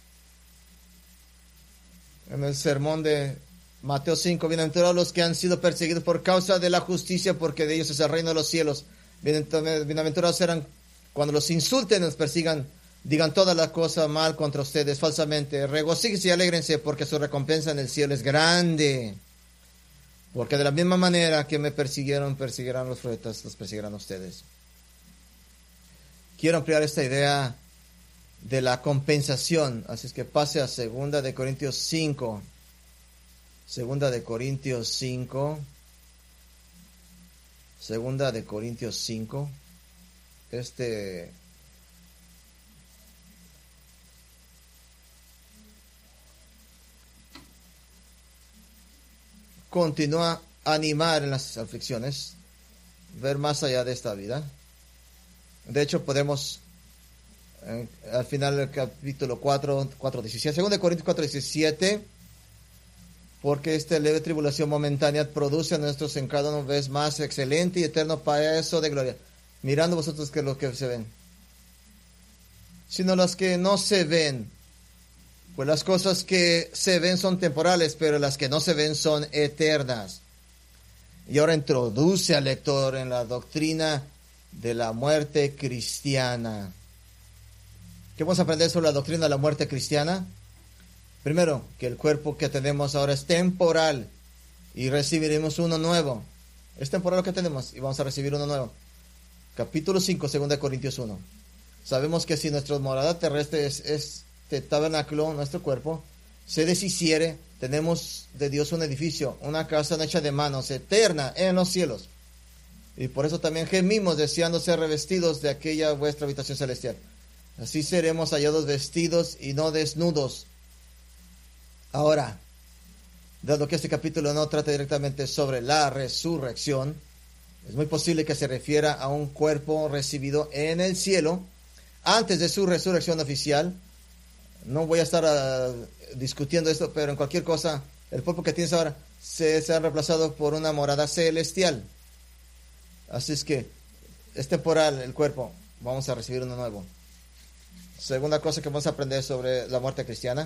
S1: En el sermón de Mateo cinco, bienaventurados los que han sido perseguidos por causa de la justicia, porque de ellos es el reino de los cielos. Bienaventurados serán cuando los insulten, los persigan, digan toda la cosa mal contra ustedes falsamente. Regocíjense y alégrense, porque su recompensa en el cielo es grande. Porque de la misma manera que me persiguieron, persiguirán los profetas, los perseguirán ustedes. Quiero ampliar esta idea de la compensación. Así es que pase a segunda de Corintios cinco. Segunda de Corintios cinco. Segunda de Corintios cinco. Este... continúa a animar en las aflicciones, ver más allá de esta vida. De hecho, podemos, eh, al final del capítulo cuatro, cuatro diecisiete, segundo de Corintios cuatro diecisiete, porque esta leve tribulación momentánea produce a nuestros en cada uno vez más excelente y eterno peso de gloria, mirando vosotros que lo que se ven, sino las que no se ven. Pues las cosas que se ven son temporales, pero las que no se ven son eternas. Y ahora introduce al lector en la doctrina de la muerte cristiana. ¿Qué vamos a aprender sobre la doctrina de la muerte cristiana? Primero, que el cuerpo que tenemos ahora es temporal y recibiremos uno nuevo. Es temporal lo que tenemos y vamos a recibir uno nuevo. Capítulo cinco, segunda de Corintios uno. Sabemos que si nuestra morada terrestre es... es este tabernáculo, nuestro cuerpo, se deshiciere, tenemos de Dios un edificio, una casa hecha de manos, eterna en los cielos. Y por eso también gemimos, deseando ser revestidos de aquella vuestra habitación celestial. Así seremos hallados vestidos y no desnudos. Ahora, dado que este capítulo no trata directamente sobre la resurrección, es muy posible que se refiera a un cuerpo recibido en el cielo antes de su resurrección oficial. No voy a estar uh, discutiendo esto, pero en cualquier cosa, el cuerpo que tienes ahora se, se ha reemplazado por una morada celestial. Así es que es temporal el cuerpo, vamos a recibir uno nuevo. Segunda cosa que vamos a aprender sobre la muerte cristiana.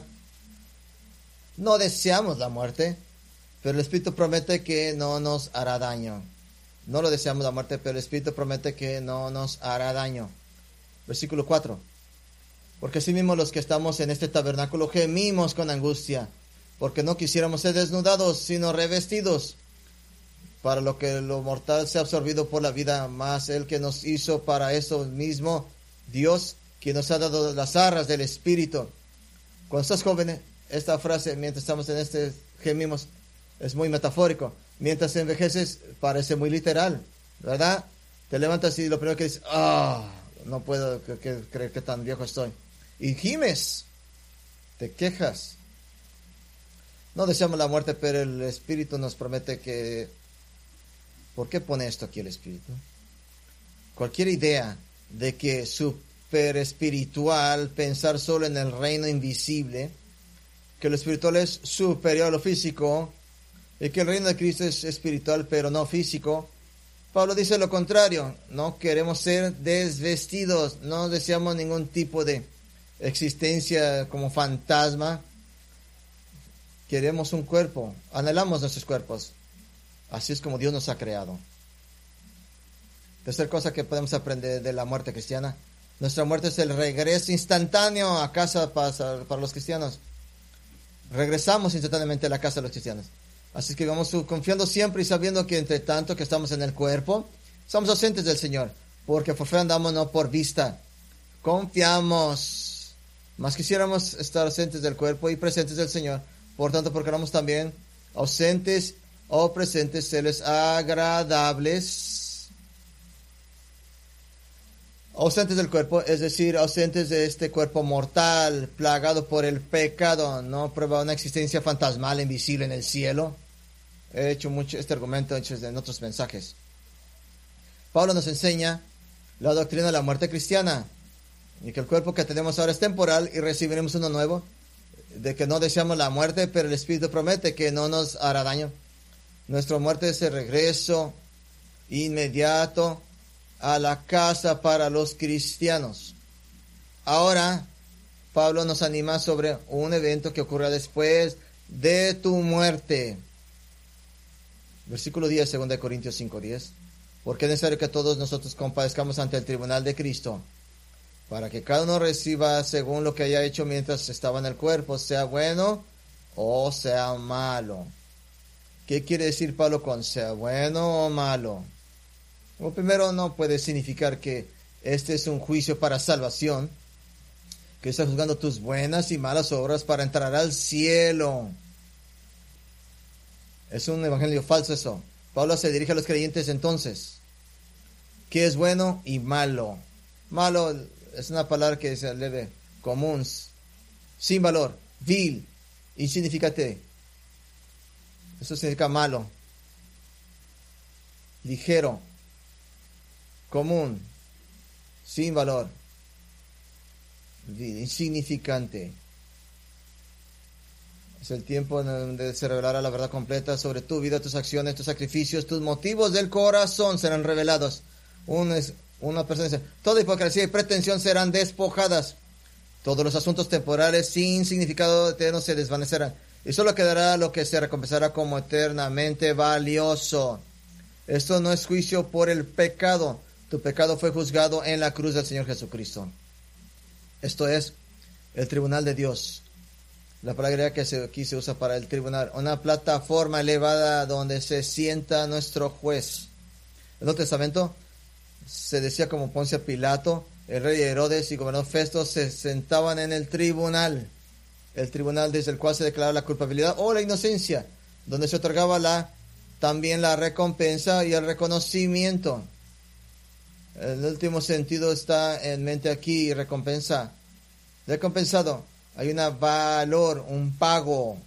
S1: No deseamos la muerte, pero el Espíritu promete que no nos hará daño. No lo deseamos la muerte, pero el Espíritu promete que no nos hará daño. Versículo cuatro. Porque así mismo los que estamos en este tabernáculo gemimos con angustia, porque no quisiéramos ser desnudados, sino revestidos, para lo que lo mortal sea absorbido por la vida, más el que nos hizo para eso mismo, Dios, quien nos ha dado las arras del Espíritu. Cuando estás joven, esta frase, mientras estamos en este gemimos, es muy metafórico. Mientras envejeces, parece muy literal, ¿verdad? Te levantas y lo primero que dices, ah, oh, no puedo creer que tan viejo estoy. Y gimes, te quejas. No deseamos la muerte, pero el Espíritu nos promete que... ¿Por qué pone esto aquí el Espíritu? Cualquier idea de que super espiritual, pensar solo en el reino invisible, que lo espiritual es superior a lo físico, y que el reino de Cristo es espiritual pero no físico, Pablo dice lo contrario. No queremos ser desvestidos, no deseamos ningún tipo de existencia como fantasma. Queremos un cuerpo, anhelamos nuestros cuerpos. Así es como Dios nos ha creado. Tercera cosa que podemos aprender de la muerte cristiana. Nuestra muerte es el regreso instantáneo a casa para, para los cristianos. Regresamos instantáneamente a la casa de los cristianos. Así que vamos confiando siempre y sabiendo que entre tanto que estamos en el cuerpo, somos ausentes del Señor. Porque por fe andamos, no por vista. Confiamos. Más quisiéramos estar ausentes del cuerpo y presentes del Señor. Por tanto, procuramos también ausentes o presentes, serles agradables. Ausentes del cuerpo, es decir, ausentes de este cuerpo mortal, plagado por el pecado. No prueba una existencia fantasmal, invisible en el cielo. He hecho mucho este argumento en otros mensajes. Pablo nos enseña la doctrina de la muerte cristiana. Y que el cuerpo que tenemos ahora es temporal y recibiremos uno nuevo. De que no deseamos la muerte, pero el Espíritu promete que no nos hará daño. Nuestra muerte es el regreso inmediato a la casa para los cristianos. Ahora, Pablo nos anima sobre un evento que ocurra después de tu muerte. Versículo diez, segunda de Corintios cinco diez. Porque es necesario que todos nosotros compadezcamos ante el tribunal de Cristo, para que cada uno reciba según lo que haya hecho mientras estaba en el cuerpo, sea bueno o sea malo. ¿Qué quiere decir Pablo con sea bueno o malo? Bueno, primero, no puede significar que este es un juicio para salvación, que está juzgando tus buenas y malas obras para entrar al cielo. Es un evangelio falso eso. Pablo se dirige a los creyentes entonces. ¿Qué es bueno y malo? Malo es una palabra que se leve, común, sin valor, vil, insignificante. Eso significa malo, ligero, común, sin valor, vil, insignificante. Es el tiempo en donde se revelará la verdad completa sobre tu vida, tus acciones, tus sacrificios, tus motivos del corazón serán revelados. Un, una persona dice, toda hipocresía y pretensión serán despojadas. Todos los asuntos temporales sin significado eterno se desvanecerán. Y solo quedará lo que se recompensará como eternamente valioso. Esto no es juicio por el pecado. Tu pecado fue juzgado en la cruz del Señor Jesucristo. Esto es el tribunal de Dios. La palabra que se, aquí se usa para el tribunal. Una plataforma elevada donde se sienta nuestro juez. En el Nuevo Testamento se decía como Poncio Pilato, el rey Herodes y gobernador Festo se sentaban en el tribunal. El tribunal desde el cual se declaraba la culpabilidad o la inocencia, donde se otorgaba la, también la recompensa y el reconocimiento. El último sentido está en mente aquí, recompensa. Recompensado, hay un valor, un pago.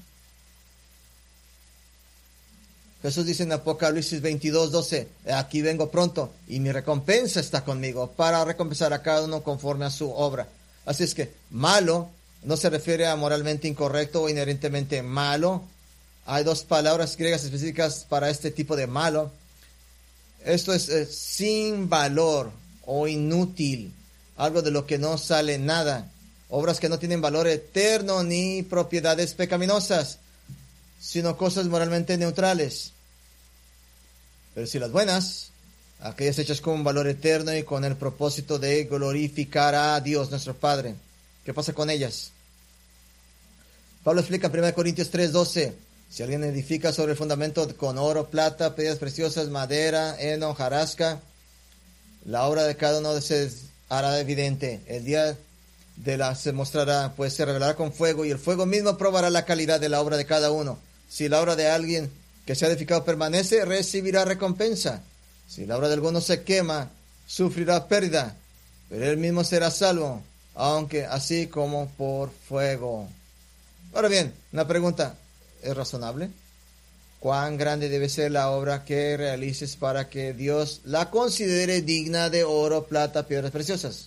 S1: Jesús dice en Apocalipsis veintidós doce, aquí vengo pronto y mi recompensa está conmigo para recompensar a cada uno conforme a su obra. Así es que malo no se refiere a moralmente incorrecto o inherentemente malo. Hay dos palabras griegas específicas para este tipo de malo. Esto es eh, sin valor o inútil, algo de lo que no sale nada. Obras que no tienen valor eterno ni propiedades pecaminosas, sino cosas moralmente neutrales. Pero si las buenas, aquellas hechas con un valor eterno y con el propósito de glorificar a Dios nuestro Padre. ¿Qué pasa con ellas? Pablo explica en primera Corintios tres doce, si alguien edifica sobre el fundamento con oro, plata, piedras preciosas, madera, heno, hojarasca, la obra de cada uno se hará evidente. El día de la se mostrará, pues se revelará con fuego, y el fuego mismo probará la calidad de la obra de cada uno. Si la obra de alguien que se ha edificado permanece, recibirá recompensa. Si la obra de alguno se quema, sufrirá pérdida, pero él mismo será salvo, aunque así como por fuego. Ahora bien, una pregunta, ¿es razonable? ¿Cuán grande debe ser la obra que realices para que Dios la considere digna de oro, plata, piedras preciosas?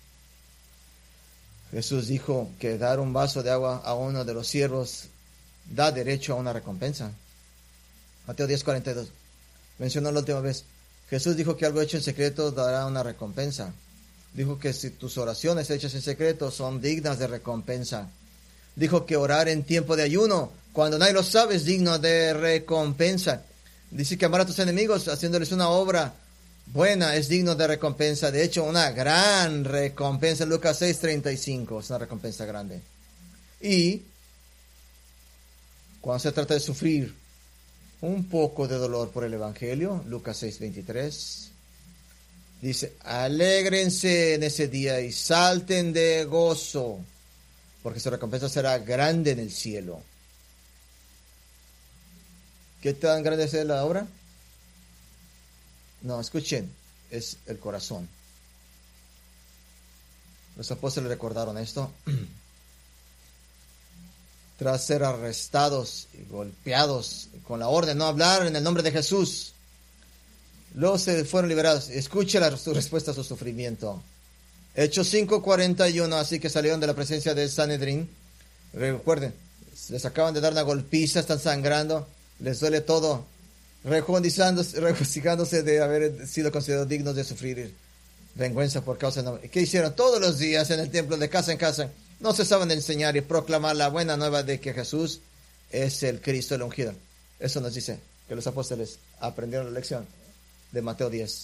S1: Jesús dijo que dar un vaso de agua a uno de los siervos da derecho a una recompensa. Mateo diez cuarenta y dos. Mencionó la última vez. Jesús dijo que algo hecho en secreto dará una recompensa. Dijo que si tus oraciones hechas en secreto son dignas de recompensa. Dijo que orar en tiempo de ayuno, cuando nadie lo sabe, es digno de recompensa. Dice que amar a tus enemigos haciéndoles una obra buena es digno de recompensa. De hecho, una gran recompensa. Lucas seis treinta y cinco es una recompensa grande. Y cuando se trata de sufrir un poco de dolor por el Evangelio, Lucas seis veintitrés, dice, alégrense en ese día y salten de gozo, porque su recompensa será grande en el cielo. ¿Qué tan grande es la obra? No, escuchen, es el corazón. Los apóstoles recordaron esto. Tras ser arrestados y golpeados con la orden de no hablar en el nombre de Jesús, luego se fueron liberados. Escuche la su respuesta a su sufrimiento. Hechos cinco cuarenta y uno, así que salieron de la presencia del Sanedrín. Recuerden, les acaban de dar una golpiza, están sangrando, les duele todo. regocijándose, regocijándose de haber sido considerados dignos de sufrir vergüenza por causa de nombre. ¿Qué hicieron? Todos los días en el templo, de casa en casa, no cesaban de enseñar y proclamar la buena nueva de que Jesús es el Cristo, el ungido. Eso nos dice que los apóstoles aprendieron la lección de Mateo diez.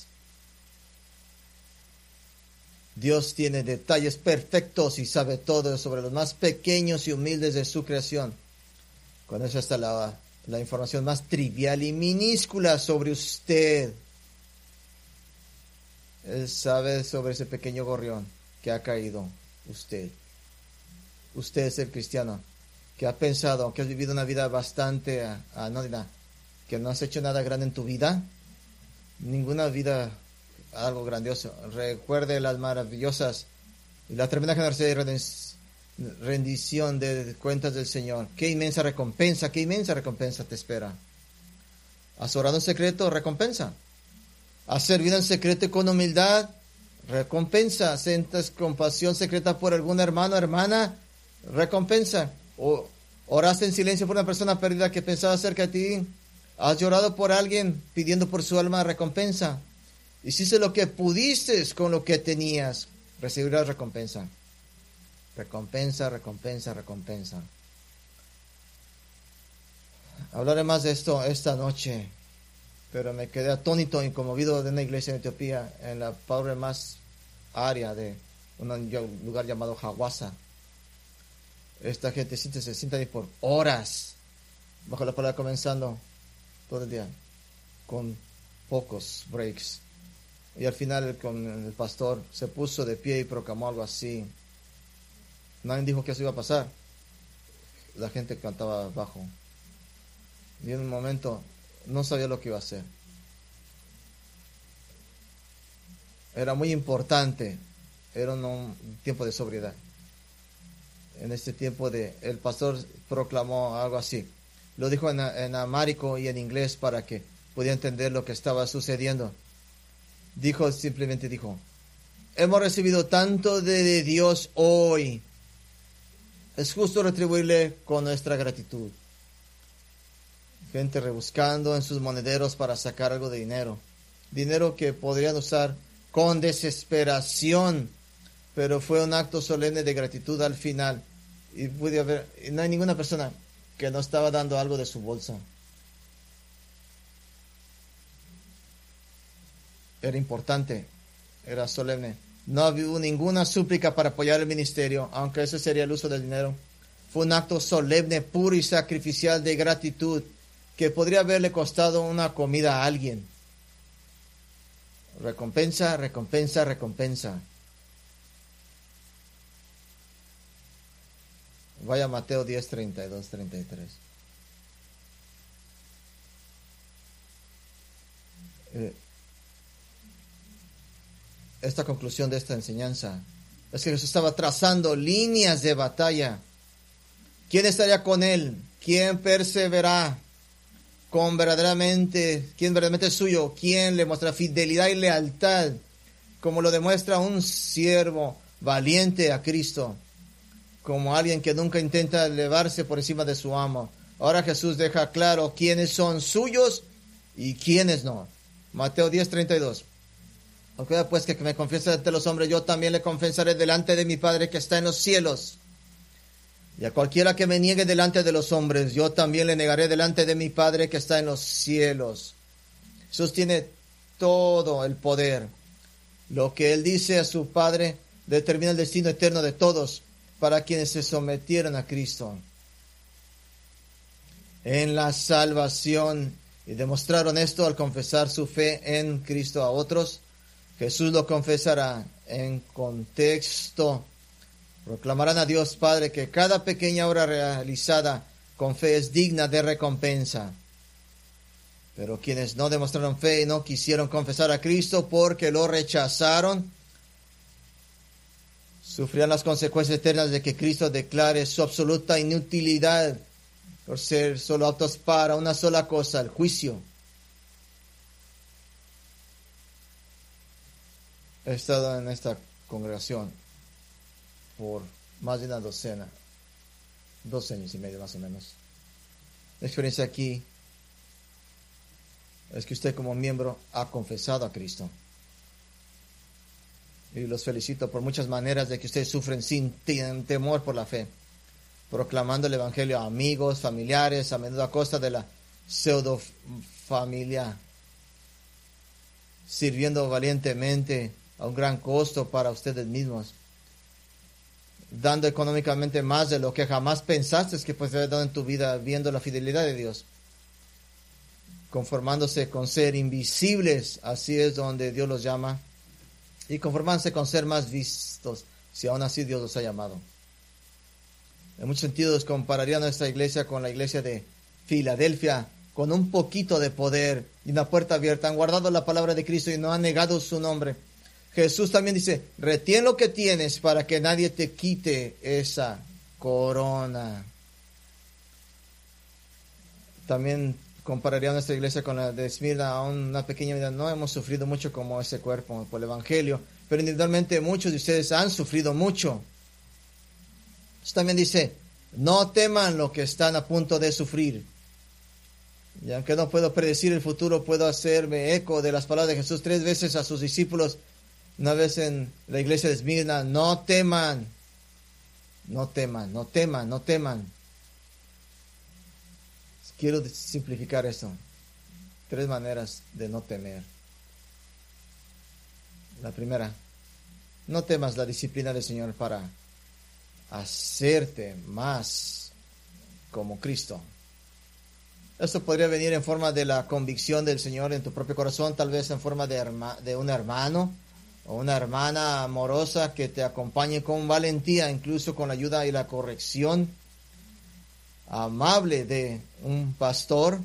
S1: Dios tiene detalles perfectos y sabe todo sobre los más pequeños y humildes de su creación. Con eso está la, la información más trivial y minúscula sobre usted. Él sabe sobre ese pequeño gorrión que ha caído usted. Usted es el cristiano que ha pensado, que has vivido una vida bastante anónima, que no has hecho nada grande en tu vida, ninguna vida algo grandioso. Recuerde las maravillosas y la tremenda generosidad y rendición de cuentas del Señor. Qué inmensa recompensa, qué inmensa recompensa te espera. ¿Has orado en secreto? Recompensa. ¿Has servido en secreto y con humildad? Recompensa. ¿Sientes compasión secreta por algún hermano o hermana? Recompensa. ¿O oraste en silencio por una persona perdida que pensaba cerca de ti? ¿Has llorado por alguien pidiendo por su alma? Recompensa. Hiciste lo que pudiste con lo que tenías, recibirás recompensa. Recompensa, recompensa, recompensa. Hablaré más de esto esta noche, pero me quedé atónito y conmovido de una iglesia en Etiopía, en la pobre más área de un lugar llamado Hawassa. Esta gente se sienta ahí por horas, bajo la palabra, comenzando todo el día, con pocos breaks. Y al final con el pastor se puso de pie y proclamó algo así. Nadie dijo que eso iba a pasar. La gente cantaba bajo. Y en un momento no sabía lo que iba a hacer. Era muy importante. Era un tiempo de sobriedad. En este tiempo de el pastor proclamó algo así. Lo dijo en, en amárico y en inglés para que pudiera entender lo que estaba sucediendo. Dijo, simplemente dijo, hemos recibido tanto de, de Dios hoy. Es justo retribuirle con nuestra gratitud. Gente rebuscando en sus monederos para sacar algo de dinero. Dinero que podrían usar con desesperación. Pero fue un acto solemne de gratitud al final. Y pude haber, y no hay ninguna persona que no estaba dando algo de su bolsa. Era importante, era solemne. No había ninguna súplica para apoyar el ministerio, aunque ese sería el uso del dinero. Fue un acto solemne, puro y sacrificial de gratitud que podría haberle costado una comida a alguien. Recompensa, recompensa, recompensa. Vaya a Mateo diez, treinta y dos, treinta y tres. Eh, esta conclusión de esta enseñanza es que Jesús estaba trazando líneas de batalla. ¿Quién estaría con él? ¿Quién perseverará con verdaderamente, quién verdaderamente es suyo? ¿Quién le muestra fidelidad y lealtad como lo demuestra un siervo valiente a Cristo? Como alguien que nunca intenta elevarse por encima de su amo. Ahora Jesús deja claro quiénes son suyos y quiénes no. Mateo diez, treinta y dos. Aunque pues que me confiese ante los hombres, yo también le confesaré delante de mi Padre que está en los cielos. Y a cualquiera que me niegue delante de los hombres, yo también le negaré delante de mi Padre que está en los cielos. Jesús tiene todo el poder. Lo que Él dice a su Padre determina el destino eterno de todos para quienes se sometieron a Cristo. En la salvación, y demostraron esto al confesar su fe en Cristo a otros, Jesús lo confesará en contexto. Proclamarán a Dios Padre que cada pequeña obra realizada con fe es digna de recompensa. Pero quienes no demostraron fe y no quisieron confesar a Cristo porque lo rechazaron, sufrirán las consecuencias eternas de que Cristo declare su absoluta inutilidad por ser solo aptos para una sola cosa, el juicio. He estado en esta congregación por más de una docena, dos años y medio más o menos. La experiencia aquí es que usted como miembro ha confesado a Cristo. Y los felicito por muchas maneras de que ustedes sufren sin temor por la fe, proclamando el Evangelio a amigos, familiares, a menudo a costa de la pseudo familia, sirviendo valientemente a un gran costo para ustedes mismos, dando económicamente más de lo que jamás pensaste que puedes haber dado en tu vida, viendo la fidelidad de Dios, conformándose con ser invisibles, así es donde Dios los llama, y conformándose con ser más vistos, si aún así Dios los ha llamado. En muchos sentidos compararía nuestra iglesia con la iglesia de Filadelfia, con un poquito de poder y una puerta abierta. Han guardado la palabra de Cristo y no han negado su nombre. Jesús también dice, retén lo que tienes para que nadie te quite esa corona. También compararía nuestra iglesia con la de Esmirna, a una pequeña vida. No hemos sufrido mucho como ese cuerpo por el Evangelio, pero individualmente muchos de ustedes han sufrido mucho. También dice, no teman lo que están a punto de sufrir. Y aunque no puedo predecir el futuro, puedo hacerme eco de las palabras de Jesús tres veces a sus discípulos, una vez en la iglesia de Esmirna: no teman, no teman, no teman, no teman. Quiero simplificar esto. Tres maneras de no temer. La primera, no temas la disciplina del Señor para hacerte más como Cristo. Esto podría venir en forma de la convicción del Señor en tu propio corazón, tal vez en forma de, herma, de un hermano o una hermana amorosa que te acompañe con valentía, incluso con la ayuda y la corrección amable de un pastor.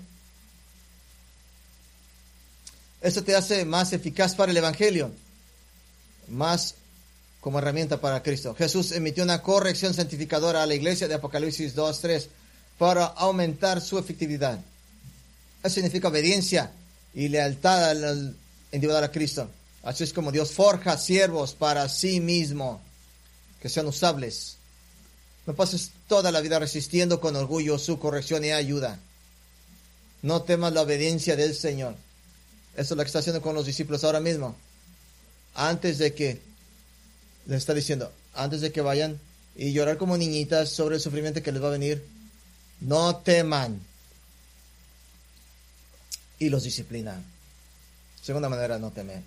S1: Esto te hace más eficaz para el Evangelio, más como herramienta para Cristo. Jesús emitió una corrección santificadora a la iglesia de Apocalipsis dos tres para aumentar su efectividad. Eso significa obediencia y lealtad al individual a Cristo. Así es como Dios forja siervos para sí mismo, que sean usables. No pases toda la vida resistiendo con orgullo su corrección y ayuda. No temas la obediencia del Señor. Eso es lo que está haciendo con los discípulos ahora mismo. Antes de que, les está diciendo, antes de que vayan y llorar como niñitas sobre el sufrimiento que les va a venir, no teman. Y los disciplina. Segunda manera, no temer.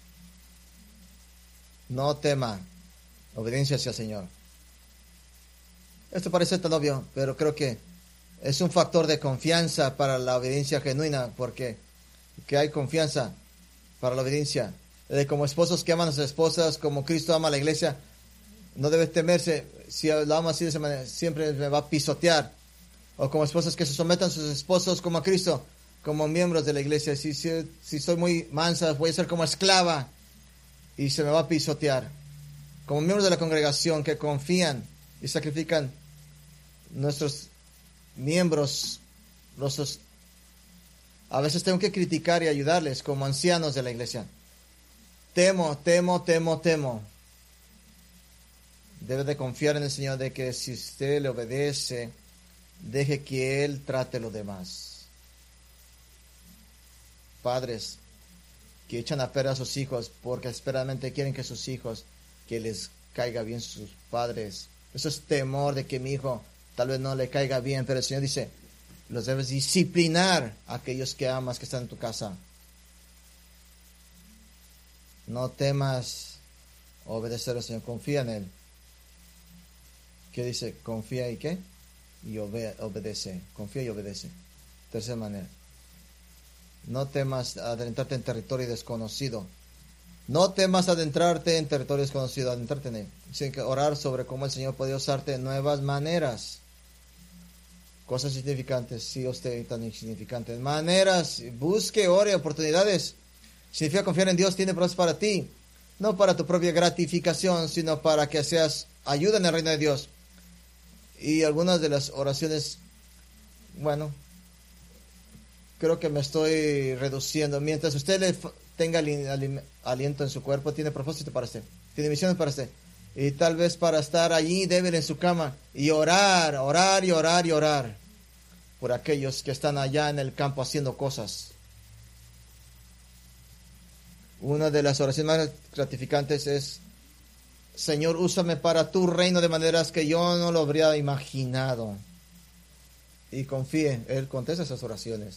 S1: No tema. Obediencia hacia el Señor. Esto parece tan obvio, pero creo que es un factor de confianza para la obediencia genuina, porque que hay confianza para la obediencia. Eh, como esposos que aman a sus esposas, como Cristo ama a la iglesia, no debe temerse. Si lo ama así de esa manera, siempre me va a pisotear. O como esposas que se sometan a sus esposos como a Cristo, como miembros de la iglesia. Si, si, si soy muy mansa, voy a ser como esclava y se me va a pisotear. Como miembros de la congregación que confían y sacrifican nuestros miembros, nuestros, a veces tengo que criticar y ayudarles como ancianos de la iglesia. Temo, temo, temo, temo. Debe de confiar en el Señor de que si usted le obedece, deje que Él trate lo demás. Padres que echan a perder a sus hijos porque desesperadamente quieren que sus hijos, que les caiga bien sus padres. Eso es temor de que mi hijo tal vez no le caiga bien, pero el Señor dice, los debes disciplinar a aquellos que amas que están en tu casa. No temas obedecer al Señor, confía en Él. ¿Qué dice? Confía y ¿qué? Y obe- obedece. Confía y obedece. Tercera manera. No temas adentrarte en territorio desconocido. No temas adentrarte en territorio desconocido, adentrarte en él. Tienes que orar sobre cómo el Señor puede usarte de nuevas maneras. Cosas significantes, sí, usted tan insignificantes. Maneras, busque, ore, oportunidades. Significa confiar en Dios, tiene planes para ti. No para tu propia gratificación, sino para que seas ayuda en el reino de Dios. Y algunas de las oraciones, bueno, creo que me estoy reduciendo. Mientras usted le tenga aliento en su cuerpo, tiene propósito para usted, tiene misiones para usted. Y tal vez para estar allí débil en su cama y orar, orar y orar y orar por aquellos que están allá en el campo haciendo cosas. Una de las oraciones más gratificantes es: Señor, úsame para tu reino de maneras que yo no lo habría imaginado. Y confíe, Él contesta esas oraciones.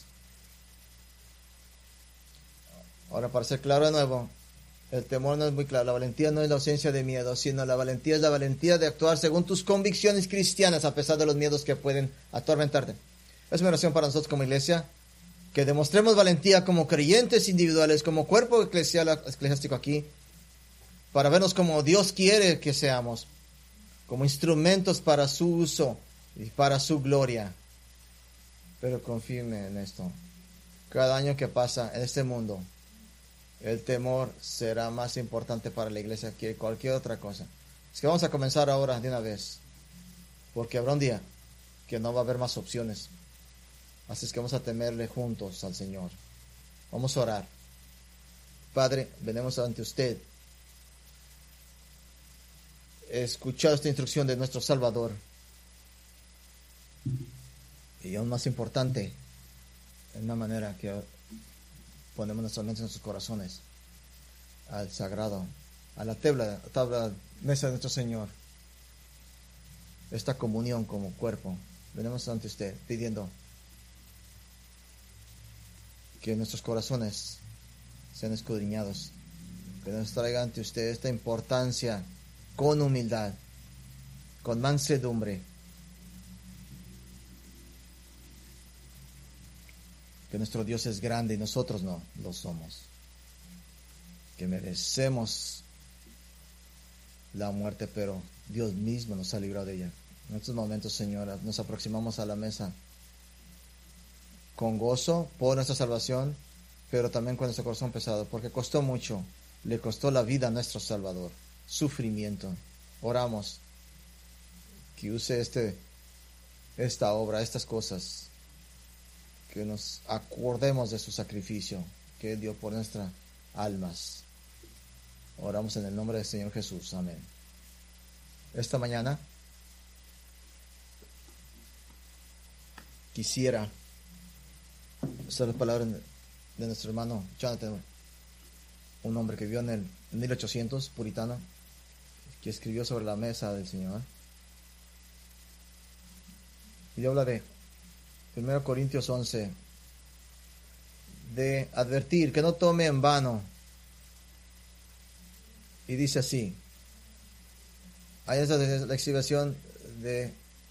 S1: Ahora, para ser claro de nuevo, el temor no es muy claro. La valentía no es la ausencia de miedo, sino la valentía es la valentía de actuar según tus convicciones cristianas, a pesar de los miedos que pueden atormentarte. Es una oración para nosotros como iglesia, que demostremos valentía como creyentes individuales, como cuerpo eclesial, eclesiástico aquí, para vernos como Dios quiere que seamos, como instrumentos para su uso y para su gloria. Pero confirme en esto: cada año que pasa en este mundo, el temor será más importante para la iglesia que cualquier otra cosa. Es que vamos a comenzar ahora de una vez, porque habrá un día que no va a haber más opciones. Así es que vamos a temerle juntos al Señor. Vamos a orar. Padre, venimos ante usted. He escuchado esta instrucción de nuestro Salvador. Y aún más importante, en una manera que ponemos nuestras mentes en nuestros corazones al sagrado, a la tabla, tabla, mesa de nuestro Señor. Esta comunión como cuerpo. Venimos ante usted pidiendo que nuestros corazones sean escudriñados, que nos traiga ante usted esta importancia con humildad, con mansedumbre, que nuestro Dios es grande y nosotros no lo somos, que merecemos la muerte, pero Dios mismo nos ha librado de ella. En estos momentos, Señora, nos aproximamos a la mesa con gozo por nuestra salvación, pero también con nuestro corazón pesado, porque costó mucho, le costó la vida a nuestro Salvador, sufrimiento. Oramos que use este, esta obra, estas cosas, que nos acordemos de su sacrificio que Él dio por nuestras almas. Oramos en el nombre del Señor Jesús. Amén. Esta mañana quisiera usar las palabras de nuestro hermano Jonathan, un hombre que vivió en el mil ochocientos, puritano, que escribió sobre la mesa del Señor. Y habla de primero Corintios once, de advertir que no tome en vano. Y dice así: ahí es la exhibición de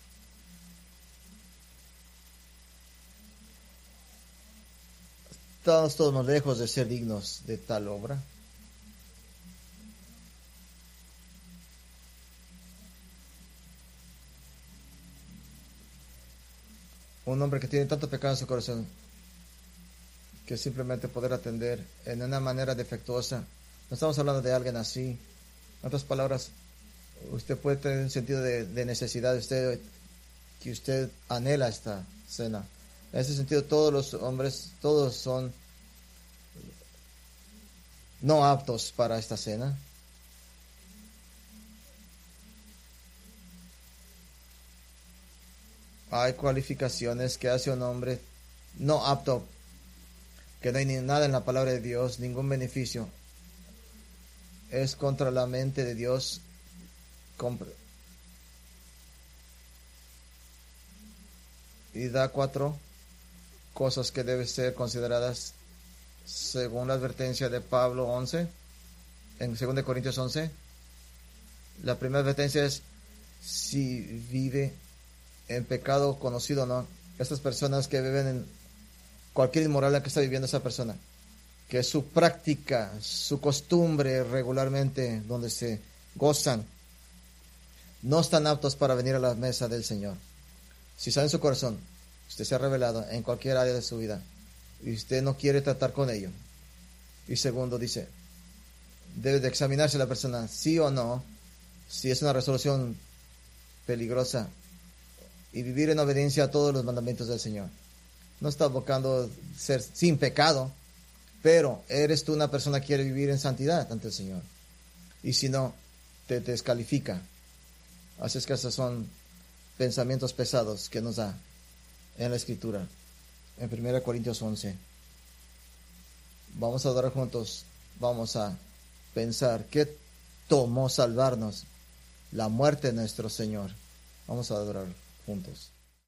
S1: estamos todos más lejos de ser dignos de tal obra. Un hombre que tiene tanto pecado en su corazón que simplemente poder atender en una manera defectuosa. No estamos hablando de alguien así. En otras palabras, usted puede tener un sentido de, de necesidad, usted, que usted anhela esta cena. En ese sentido, todos los hombres, todos son no aptos para esta cena. Hay cualificaciones que hace un hombre no apto, que no hay ni nada en la palabra de Dios, ningún beneficio. Es contra la mente de Dios. Y da cuatro cosas que deben ser consideradas según la advertencia de Pablo once, en dos Corintios once. La primera advertencia es: si vive en pecado conocido o no. Estas personas que viven en cualquier inmoralidad que está viviendo esa persona, que es su práctica, su costumbre regularmente, donde se gozan, no están aptos para venir a la mesa del Señor. Si sabe en su corazón, usted se ha revelado en cualquier área de su vida y usted no quiere tratar con ello. Y segundo, dice, debe de examinarse la persona, sí o no, si es una resolución peligrosa, y vivir en obediencia a todos los mandamientos del Señor. No está buscando ser sin pecado, pero eres tú una persona que quiere vivir en santidad ante el Señor. Y si no, te descalifica. Así es que esos son pensamientos pesados que nos da en la Escritura, en primera Corintios once. Vamos a adorar juntos vamos a pensar qué tomó salvarnos, la muerte de nuestro Señor. Vamos a adorar juntos.